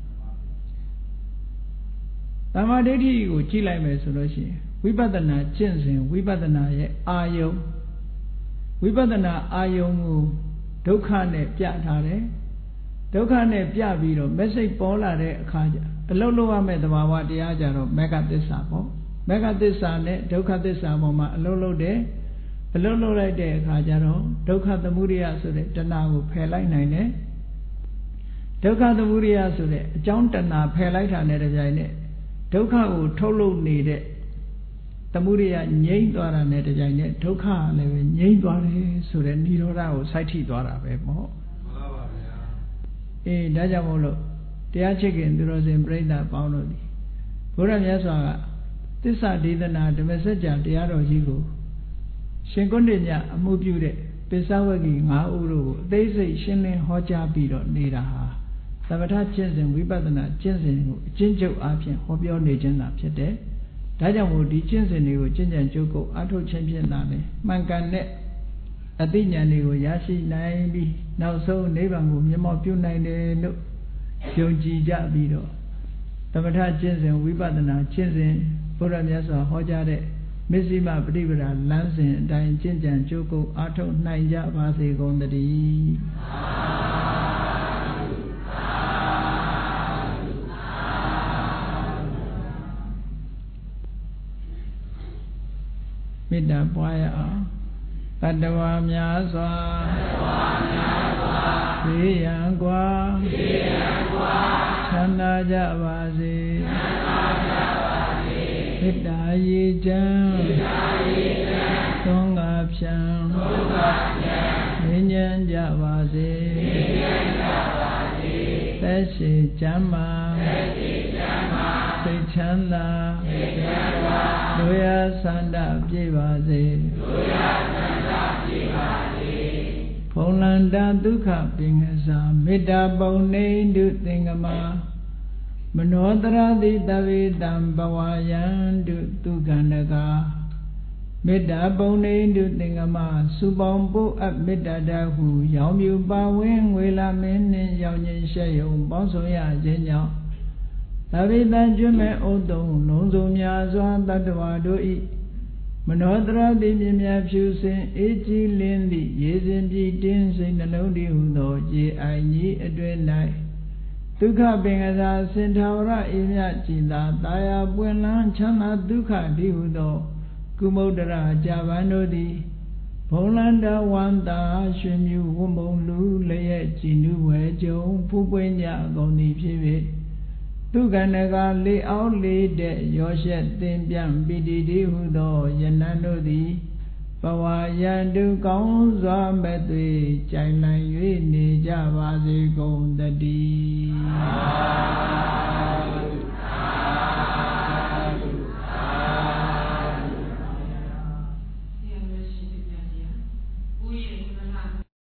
သမ္မာဒိဋ္ဌိကိုကြည့်လိုက်မယ်ဆိုလို့ရှိရင်ဝိပဿနာကျင့်စဉ်ဝိပဿနာရဲ့အာယုံဝိပဿနာအာယုံကိုဒုက္ခနဲ့ပြထားတယ်ဒုက္ခနဲ့ပြပြီးတော့မက်ဆေ့ပေါ်လာတဲ့အခါကျအလုံးလုံးရမယ့်သဘာဝတရားကြတော့မေဃသစ္စာပေါ့မေဃသစ္စာနဲ့ဒုက္ခသစ္စာပေါ်မှာအလုံးလုံးတယ်အလုံးလုံးလိုက်တဲ့အခါကျတော့ဒုက္ခသမုဒယဆိုတဲ့တဏှာကိုဖယ်လိုက်နိုင်တယ်ဒုက္ခသမုဒယဆိုတဲ့အကြောင်းတဏှာဖယ်လိုက်တာနဲ့တပြိုင်နက်ဒုက္ခကိုထုတ်လုပ်နေတဲ့သမုဒယငြိမ့်သွားတာနဲ့တကြိုင်နဲ့ဒုက္ခလည်းပဲငြိမ့်သွားတယ်ဆိုတဲ့និရောဓကိုစိုက်ထိသွားတာပဲပေါ့မှန်ပါပါဗျာအေးဒါကြောင့်မို့လို့တရားချစ်ခင်သူတော်စင်ပြိဿပေါင်းတို့ဒီဘုရားမြတ်စွာကသစ္စာဒေသနာဓမ္မစကြာတရားတော်ကြီးကိုရှင်ကုဏ္ဏညအမှုပြုတဲ့ပိဿဝဂီ၅ဦးတို့ကိုအသေးစိတ်ရှင်းလင်းဟောကြားပြီးတော့နေတာဟာသမထကျင့်စဉ်ဝိပဿနာကျင့်စဉ်ကိုအကျဉ်းချုပ်အားဖြင့်ဟောပြောနေခြင်းသာဖြစ်တယ်။ဒါကြောင့်မို့ဒီကျင့်စဉ်တွေကိုကျင့်ကြံကြိုးကုပ်အားထုတ်ခြင်းဖြင့်သာလေမှန်ကန်တဲ့အသိဉာဏ်တွေကိုရရှိနိုင်ပြီးနောက်ဆုံးနိဗ္ဗာန်ကိုမျက်မှောက်ပြုနိုင်တယ်လို့ယုံကြည်ကြပြီးတော့သမထကျင့်စဉ်ဝိပဿနာကျင့်စဉ်ဘုရားမြတ်စွာဟောကြားတဲ့မစ္စည်းမပฏิပဒါလမ်းစဉ်အတိုင်းကျင့်ကြံကြိုးကုပ်အားထုတ်နိုင်ကြပါစေကုန်သတည်းမေတ္တာပွားရအောင်တတ္တဝါများစွာသေရန်กว่าချမ်းသာကြပါစေမေတ္တာရေချမ်းသုံးငါဖြံငြိမ်းချမ်းကြပါစေသက်ရှိချမ်းသာစိတ်ချမ်းသာတို့ရဆန္ဒပြည့်ပါစေဖုံလန္တာဒုက္ခပင်္ဂစာမေတ္တာပုံနေတုသင်္ကမမနောတရတိတဝေတံဘဝယံတုသူကန္တကာမေတ္တာပုံနေတုသင်္ကမစုပေါင်းပို့အပ်မေတ္တာတဟုရောင်မြူပါဝင်းငွေလာမင်းနှင့်ရောင်ခြင်းရှက်ယုံပေါင်းဆောင်ရခြင်းကြောင့်သဗ္ဗေတံကျွမဲ့ဩတုံလုံးစုံများစွာတတ္တဝါတို့ဤမနောတရတိမြင်မြဖြူစင်အေးကြည်လင်းသည့်ရေစဉ်ပြည့်တင်းစိတ်နှလုံးတည်ဟုသောရေအိုင်ကြီးအတွင်၌ဒုက္ခပင်ကသာစင်ထာဝရအေမြကြည်သာတာယာပွင့်လန်းချမ်းသာဒုက္ခတည်ဟုသောကုမုဒ္ဒရာကြာပန်တို့သည်ဘုံလန္တဝန္တာရွှေမြူဝမုံလူလျက်ကြည်နုဝဲကြုံဖူးပွင့်ကြကုန်သည်ဖြစ်၍သူကန္နကလေအောင်လေးတဲ့ရောရှက်သင်ပြန်ပိတိတိဟုသောယနံတို့သည်ဘဝယံတုကောင်းစွာမဲ့သွေကြိုင်နိုင်၍နေကြပါစေကုန်တည်း